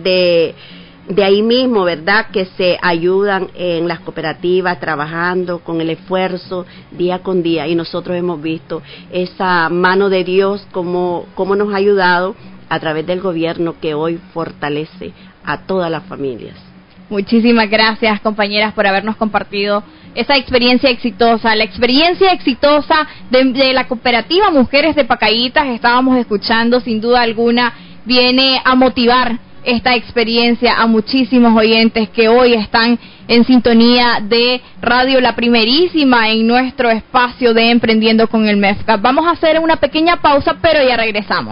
de ahí mismo, ¿verdad?, que se ayudan en las cooperativas, trabajando con el esfuerzo día con día, y nosotros hemos visto esa mano de Dios como nos ha ayudado a través del gobierno que hoy fortalece a todas las familias. Muchísimas gracias, compañeras, por habernos compartido esa experiencia exitosa, la experiencia exitosa de la cooperativa Mujeres de Pacayita. Estábamos escuchando, sin duda alguna, viene a motivar esta experiencia a muchísimos oyentes que hoy están en sintonía de Radio La Primerísima en nuestro espacio de Emprendiendo con el MEFCA. Vamos a hacer una pequeña pausa, pero ya regresamos.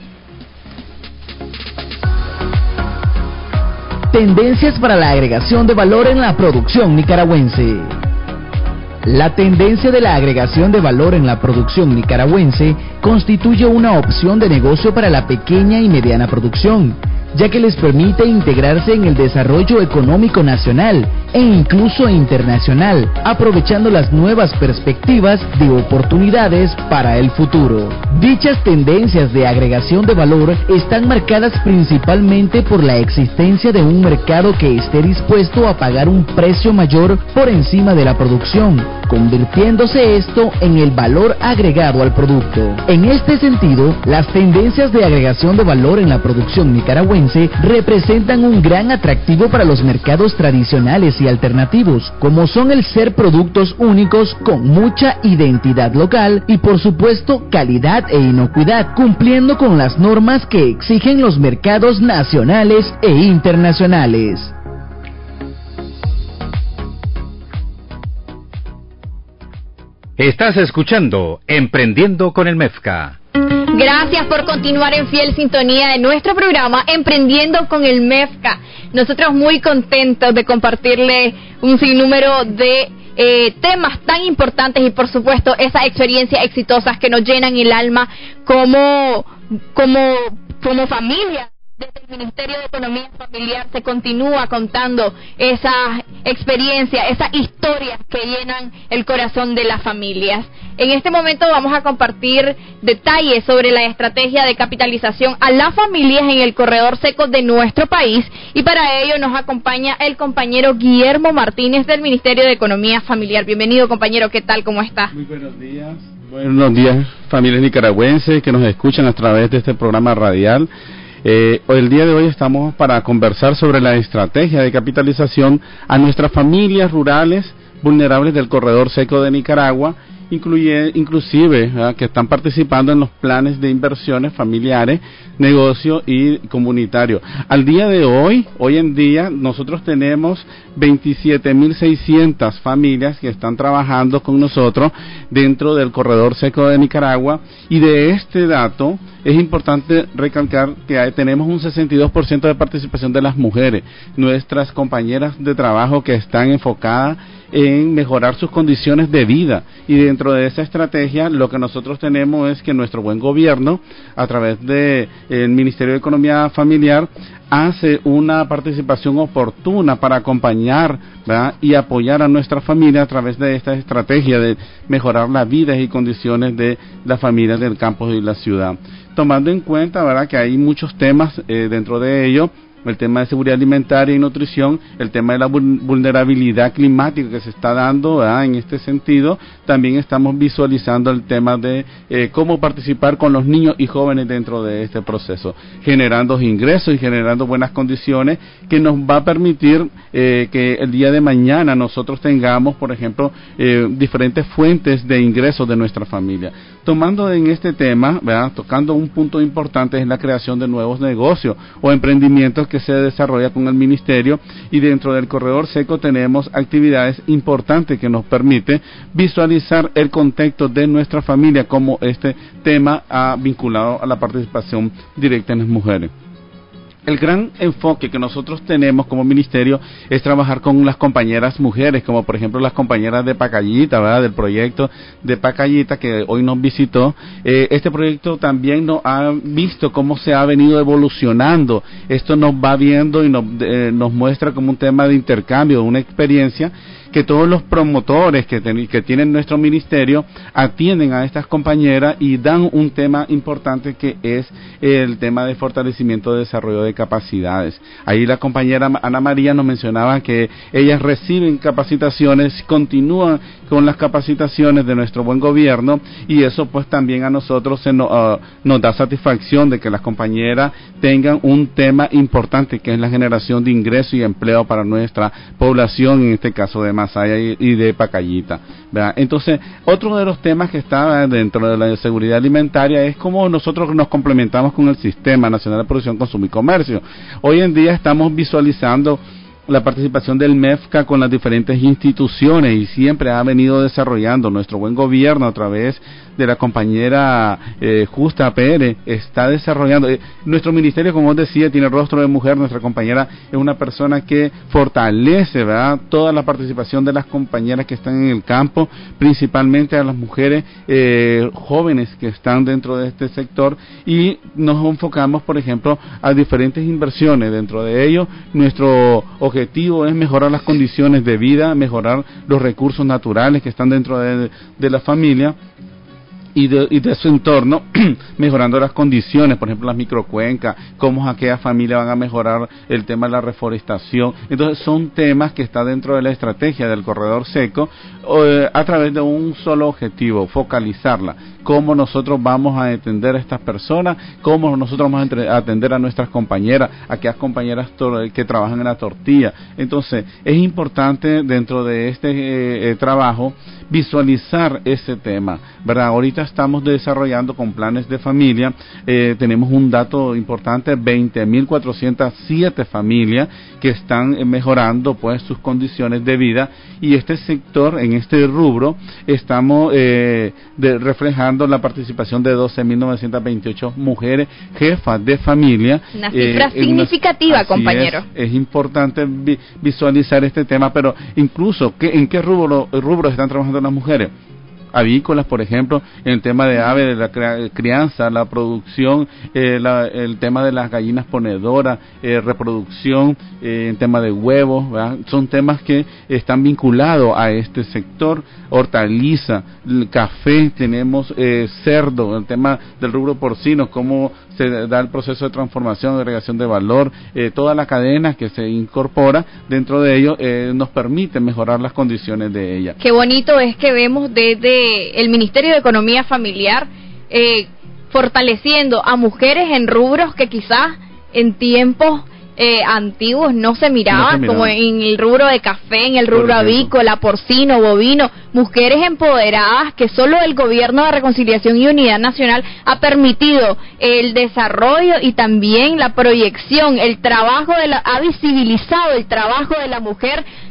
Tendencias para la agregación de valor en la producción nicaragüense. La tendencia de la agregación de valor en la producción nicaragüense constituye una opción de negocio para la pequeña y mediana producción, ya que les permite integrarse en el desarrollo económico nacional e incluso internacional, aprovechando las nuevas perspectivas de oportunidades para el futuro. Dichas tendencias de agregación de valor están marcadas principalmente por la existencia de un mercado que esté dispuesto a pagar un precio mayor por encima de la producción, convirtiéndose esto en el valor agregado al producto. En este sentido, las tendencias de agregación de valor en la producción nicaragüense representan un gran atractivo para los mercados tradicionales y alternativos, como son el ser productos únicos con mucha identidad local y, por supuesto, calidad e inocuidad, cumpliendo con las normas que exigen los mercados nacionales e internacionales. Estás escuchando Emprendiendo con el MEFCA. Gracias por continuar en fiel sintonía de nuestro programa Emprendiendo con el MEFCA. Nosotros muy contentos de compartirle un sinnúmero de temas tan importantes y, por supuesto, esas experiencias exitosas que nos llenan el alma como familia. Desde el Ministerio de Economía Familiar se continúa contando esas experiencias, esas historias que llenan el corazón de las familias. En este momento vamos a compartir detalles sobre la estrategia de capitalización a las familias en el corredor seco de nuestro país, y para ello nos acompaña el compañero Guillermo Martínez del Ministerio de Economía Familiar. Bienvenido, compañero, ¿qué tal? ¿Cómo está? Muy buenos días. Buenos días, familias nicaragüenses que nos escuchan a través de este programa radial. El día de hoy estamos para conversar sobre la estrategia de capitalización a nuestras familias rurales vulnerables del corredor seco de Nicaragua, inclusive que están participando en los planes de inversiones familiares, negocio y comunitario. Al día de hoy en día, nosotros tenemos 27.600 familias que están trabajando con nosotros dentro del corredor seco de Nicaragua, y de este dato es importante recalcar que tenemos un 62% de participación de las mujeres, nuestras compañeras de trabajo que están enfocadas en mejorar sus condiciones de vida. Y dentro de esa estrategia, lo que nosotros tenemos es que nuestro buen gobierno, a través del Ministerio de Economía Familiar, hace una participación oportuna para acompañar, ¿verdad?, y apoyar a nuestra familia a través de esta estrategia de mejorar las vidas y condiciones de las familias del campo y la ciudad. Tomando en cuenta, ¿verdad?, que hay muchos temas dentro de ello, el tema de seguridad alimentaria y nutrición, el tema de la vulnerabilidad climática que se está dando, ¿verdad?, en este sentido. También estamos visualizando el tema de cómo participar con los niños y jóvenes dentro de este proceso, generando ingresos y generando buenas condiciones que nos va a permitir que el día de mañana nosotros tengamos, por ejemplo, diferentes fuentes de ingresos de nuestra familia. Tomando en este tema, ¿verdad?, tocando un punto importante, es la creación de nuevos negocios o emprendimientos que se desarrolla con el ministerio, y dentro del corredor seco tenemos actividades importantes que nos permite visualizar el contexto de nuestra familia, como este tema vinculado a la participación directa en las mujeres. El gran enfoque que nosotros tenemos como ministerio es trabajar con las compañeras mujeres, como por ejemplo las compañeras de Pacayita, ¿verdad?, del proyecto de Pacayita que hoy nos visitó. Este proyecto también nos ha visto cómo se ha venido evolucionando. Esto nos va viendo y nos muestra como un tema de intercambio, una experiencia que todos los promotores que tienen nuestro ministerio atienden a estas compañeras y dan un tema importante, que es el tema de fortalecimiento de desarrollo de capacidades. Ahí la compañera Ana María nos mencionaba que ellas reciben capacitaciones, continúan con las capacitaciones de nuestro buen gobierno, y eso pues también a nosotros nos da satisfacción de que las compañeras tengan un tema importante, que es la generación de ingresos y empleo para nuestra población, en este caso de Masaya y de Pacayita, ¿verdad? Entonces, otro de los temas que está dentro de la seguridad alimentaria es cómo nosotros nos complementamos con el Sistema Nacional de Producción, Consumo y Comercio. Hoy en día estamos visualizando la participación del MEFCA con las diferentes instituciones, y siempre ha venido desarrollando nuestro buen gobierno a través de la compañera Justa Pérez, está desarrollando. Nuestro ministerio, como os decía, tiene rostro de mujer. Nuestra compañera es una persona que fortalece, ¿verdad?, toda la participación de las compañeras que están en el campo, principalmente a las mujeres jóvenes que están dentro de este sector, y nos enfocamos, por ejemplo, a diferentes inversiones. Dentro de ello, nuestro objetivo es mejorar las condiciones de vida, mejorar los recursos naturales que están dentro de la familia y de su entorno, mejorando las condiciones, por ejemplo las microcuencas, cómo aquellas familias van a mejorar el tema de la reforestación. Entonces son temas que están dentro de la estrategia del corredor seco, a través de un solo objetivo: focalizarla. Cómo nosotros vamos a atender a estas personas, cómo nosotros vamos a atender a nuestras compañeras, a aquellas compañeras que trabajan en la tortilla. Entonces es importante dentro de este trabajo visualizar ese tema, ¿verdad? Ahorita estamos desarrollando con planes de familia, tenemos un dato importante: 20.407 familias que están mejorando pues sus condiciones de vida, y este sector, en este rubro, estamos reflejando la participación de 12.928 mujeres jefas de familia. Una cifra significativa, compañero. Es importante visualizar este tema, pero incluso, ¿en qué rubro están trabajando las mujeres? Avícolas, por ejemplo, en el tema de aves, de la crianza, la producción, el tema de las gallinas ponedoras, reproducción, el tema de huevos, ¿verdad? Son temas que están vinculados a este sector. Hortaliza, el café, tenemos cerdo, el tema del rubro porcino, cómo se da el proceso de transformación, de agregación de valor, toda la cadena que se incorpora dentro de ello nos permite mejorar las condiciones de ella. Qué bonito es que vemos desde el Ministerio de Economía Familiar fortaleciendo a mujeres en rubros que quizás en tiempos antiguos no se miraban, como en el rubro de café, en el rubro avícola, porcino, bovino, mujeres empoderadas que solo el Gobierno de Reconciliación y Unidad Nacional ha permitido el desarrollo y también la proyección, el trabajo ha visibilizado el trabajo de la mujer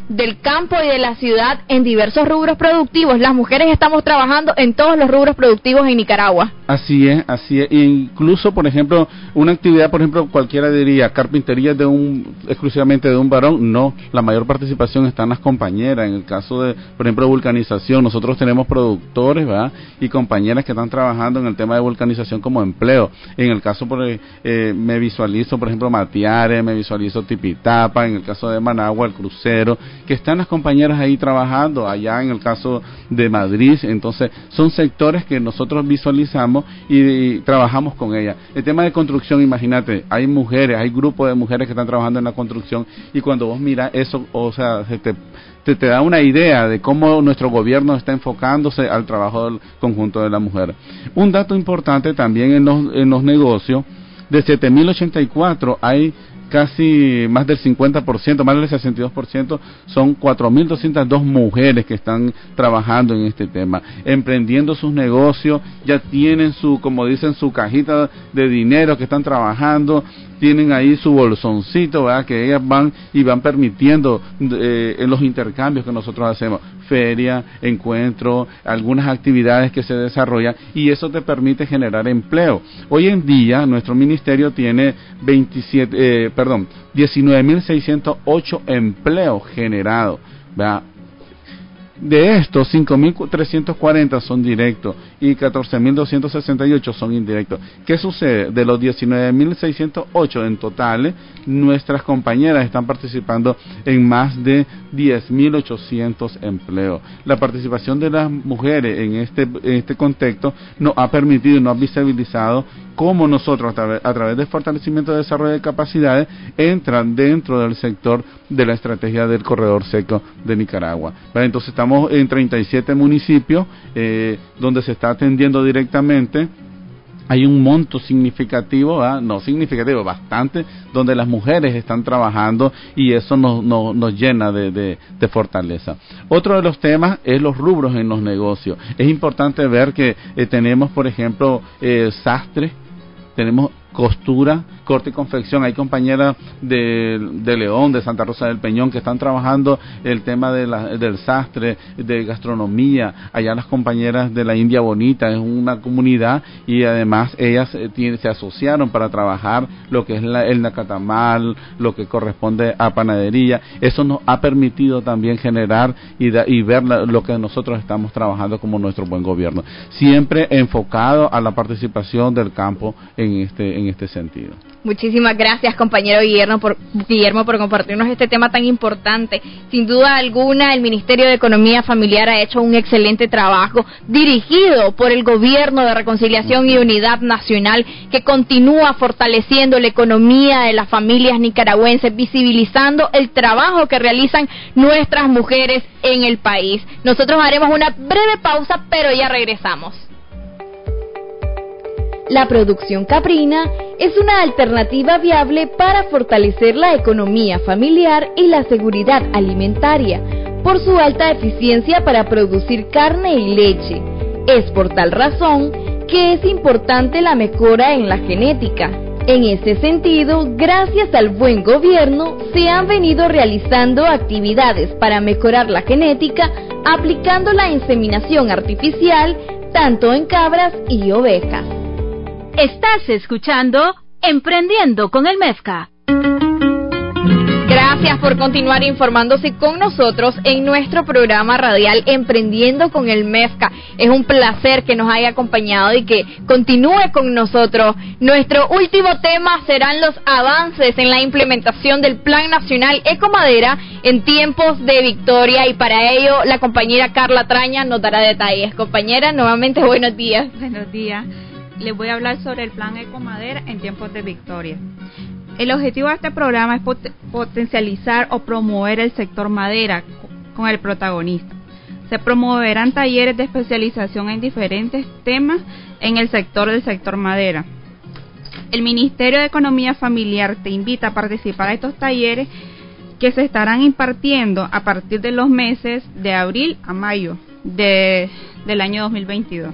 del campo y de la ciudad en diversos rubros productivos. Las mujeres estamos trabajando en todos los rubros productivos en Nicaragua. Así es. Incluso, por ejemplo, una actividad, por ejemplo, cualquiera diría, carpintería exclusivamente de un varón. No, la mayor participación están las compañeras. En el caso de, por ejemplo, vulcanización, nosotros tenemos productores, ¿verdad? Y compañeras que están trabajando en el tema de vulcanización como empleo. En el caso, me visualizo, por ejemplo, Matiare, me visualizo Tipitapa, en el caso de Managua, el crucero, que están las compañeras ahí trabajando, allá en el caso de Madrid. Entonces, son sectores que nosotros visualizamos y trabajamos con ellas. El tema de construcción, imagínate, hay mujeres, hay grupos de mujeres que están trabajando en la construcción, y cuando vos miras eso, o sea, te da una idea de cómo nuestro gobierno está enfocándose al trabajo del conjunto de la mujer. Un dato importante también en los negocios, de 7.084 hay casi más del 50%, más del 62%, son 4.202 mujeres que están trabajando en este tema, emprendiendo sus negocios, ya tienen como dicen, su cajita de dinero que están trabajando, tienen ahí su bolsoncito, ¿verdad?, que ellas van permitiendo en los intercambios que nosotros hacemos, feria, encuentro, algunas actividades que se desarrollan, y eso te permite generar empleo. Hoy en día nuestro ministerio tiene 19.608 empleos generados, ¿verdad? De estos, 5.340 son directos y 14.268 son indirectos. ¿Qué sucede? De los 19.608 en total, nuestras compañeras están participando en más de 10.800 empleos. La participación de las mujeres en este contexto nos ha permitido y nos ha visibilizado cómo nosotros, a través del fortalecimiento de desarrollo de capacidades, entran dentro del sector de la estrategia del corredor seco de Nicaragua. Entonces estamos en 37 municipios donde se está atendiendo directamente. Hay un monto significativo, no significativo, bastante, donde las mujeres están trabajando, y eso nos llena de fortaleza. Otro de los temas es los rubros en los negocios. Es importante ver que tenemos, por ejemplo, sastre, tenemos costura, corte y confección. Hay compañeras de León, de Santa Rosa del Peñón, que están trabajando el tema del sastre, de gastronomía. Allá las compañeras de la India Bonita, es una comunidad, y además ellas se asociaron para trabajar lo que es el nacatamal, lo que corresponde a panadería. Eso nos ha permitido también generar y ver lo que nosotros estamos trabajando como nuestro buen gobierno, siempre enfocado a la participación del campo en este sentido. Muchísimas gracias, compañero Guillermo, por compartirnos este tema tan importante. Sin duda alguna, el Ministerio de Economía Familiar ha hecho un excelente trabajo, dirigido por el Gobierno de Reconciliación y Unidad Nacional, que continúa fortaleciendo la economía de las familias nicaragüenses, visibilizando el trabajo que realizan nuestras mujeres en el país. Nosotros haremos una breve pausa, pero ya regresamos. La producción caprina es una alternativa viable para fortalecer la economía familiar y la seguridad alimentaria, por su alta eficiencia para producir carne y leche. Es por tal razón que es importante la mejora en la genética. En este sentido, gracias al buen gobierno, se han venido realizando actividades para mejorar la genética, aplicando la inseminación artificial tanto en cabras y ovejas. Estás escuchando Emprendiendo con el MEFCA. Gracias por continuar informándose con nosotros en nuestro programa radial Emprendiendo con el MEFCA. Es un placer que nos haya acompañado y que continúe con nosotros. Nuestro último tema serán los avances en la implementación del Plan Nacional Ecomadera en tiempos de victoria, y para ello la compañera Carla Traña nos dará detalles. Compañera, nuevamente buenos días. Buenos días. Les voy a hablar sobre el Plan Ecomadera en tiempos de victoria. El objetivo de este programa es potencializar o promover el sector madera con el protagonista. Se promoverán talleres de especialización en diferentes temas en el sector madera. El Ministerio de Economía Familiar te invita a participar a estos talleres, que se estarán impartiendo a partir de los meses de abril a mayo del año 2022.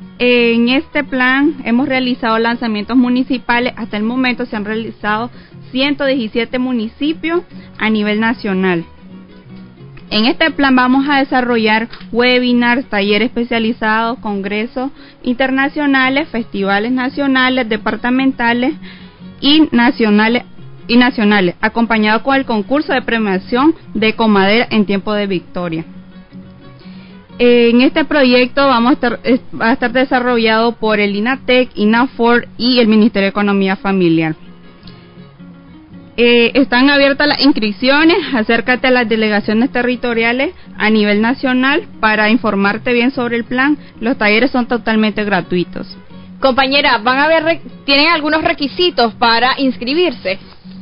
En este plan hemos realizado lanzamientos municipales. Hasta el momento se han realizado 117 municipios a nivel nacional. En este plan vamos a desarrollar webinars, talleres especializados, congresos internacionales, festivales nacionales, departamentales y nacionales, acompañado con el concurso de premiación de Comadera en tiempo de victoria. En este proyecto va a estar desarrollado por el INATEC, INAFOR y el Ministerio de Economía Familiar. Están abiertas las inscripciones. Acércate a las delegaciones territoriales a nivel nacional para informarte bien sobre el plan. Los talleres son totalmente gratuitos. Compañera, ¿tienen algunos requisitos para inscribirse?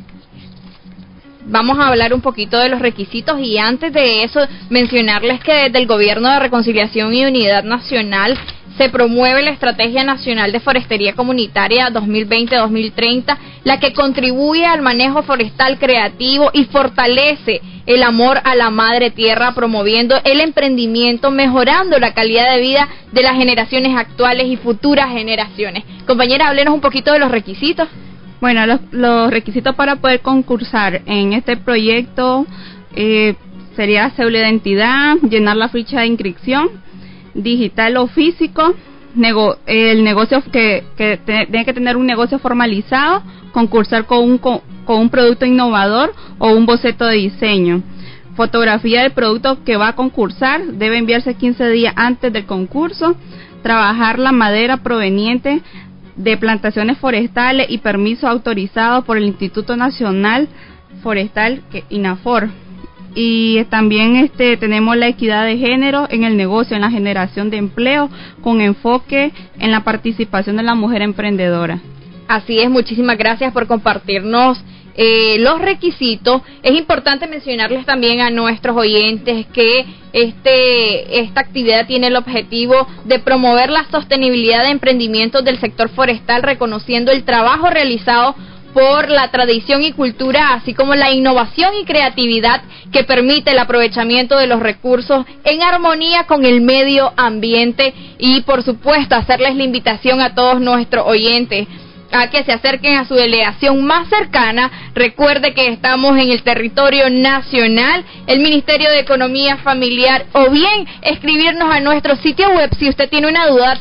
Vamos a hablar un poquito de los requisitos y antes de eso mencionarles que desde el Gobierno de Reconciliación y Unidad Nacional se promueve la Estrategia Nacional de Forestería Comunitaria 2020-2030, la que contribuye al manejo forestal creativo y fortalece el amor a la madre tierra, promoviendo el emprendimiento, mejorando la calidad de vida de las generaciones actuales y futuras generaciones. Compañera, háblenos un poquito de los requisitos. Bueno, los requisitos para poder concursar en este proyecto sería cédula de identidad, llenar la ficha de inscripción, digital o físico, el negocio que tiene que tener un negocio formalizado, concursar con un producto innovador o un boceto de diseño. Fotografía del producto que va a concursar, debe enviarse 15 días antes del concurso, trabajar la madera proveniente de plantaciones forestales y permisos autorizados por el Instituto Nacional Forestal, INAFOR. Y también tenemos la equidad de género en el negocio, en la generación de empleo, con enfoque en la participación de la mujer emprendedora. Así es, muchísimas gracias por compartirnos los requisitos. Es importante mencionarles también a nuestros oyentes que esta actividad tiene el objetivo de promover la sostenibilidad de emprendimientos del sector forestal, reconociendo el trabajo realizado por la tradición y cultura, así como la innovación y creatividad que permite el aprovechamiento de los recursos en armonía con el medio ambiente y, por supuesto, hacerles la invitación a todos nuestros oyentes a que se acerquen a su delegación más cercana. Recuerde que estamos en el territorio nacional, el Ministerio de Economía Familiar, o bien escribirnos a nuestro sitio web si usted tiene una duda,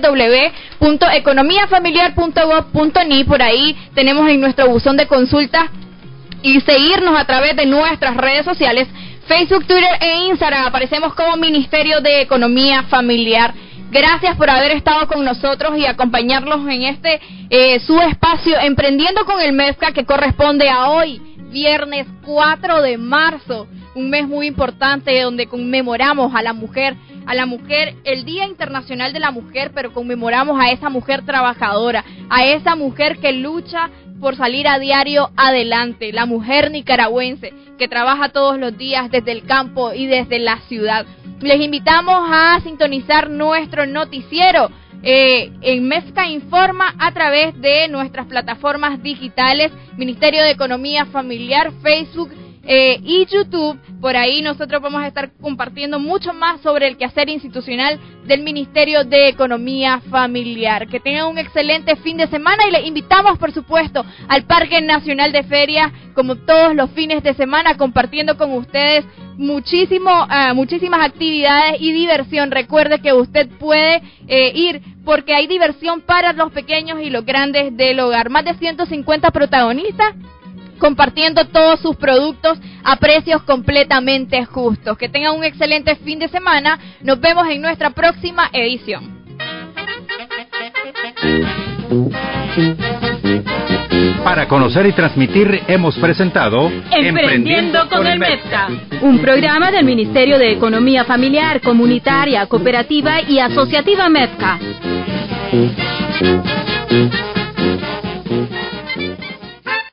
www.economiafamiliar.gov.ni. Por ahí tenemos en nuestro buzón de consultas, y seguirnos a través de nuestras redes sociales, Facebook, Twitter e Instagram. Aparecemos como Ministerio de Economía Familiar. Gracias por haber estado con nosotros y acompañarnos en su espacio Emprendiendo con el MEFCA, que corresponde a hoy, viernes 4 de marzo, un mes muy importante donde conmemoramos a la mujer, el Día Internacional de la Mujer, pero conmemoramos a esa mujer trabajadora, a esa mujer que lucha por salir a diario adelante, la mujer nicaragüense que trabaja todos los días desde el campo y desde la ciudad. Les invitamos a sintonizar nuestro noticiero en MEFCA Informa a través de nuestras plataformas digitales, Ministerio de Economía Familiar, Facebook y YouTube. Por ahí nosotros vamos a estar compartiendo mucho más sobre el quehacer institucional del Ministerio de Economía Familiar. Que tengan un excelente fin de semana y les invitamos, por supuesto, al Parque Nacional de Ferias, como todos los fines de semana, compartiendo con ustedes muchísimas actividades y diversión. Recuerde que usted puede ir, porque hay diversión para los pequeños y los grandes del hogar. Más de 150 protagonistas compartiendo todos sus productos a precios completamente justos. Que tengan un excelente fin de semana. Nos vemos en nuestra próxima edición. Para conocer y transmitir hemos presentado Emprendiendo con el MEFCA, un programa del Ministerio de Economía Familiar, Comunitaria, Cooperativa y Asociativa MEFCA.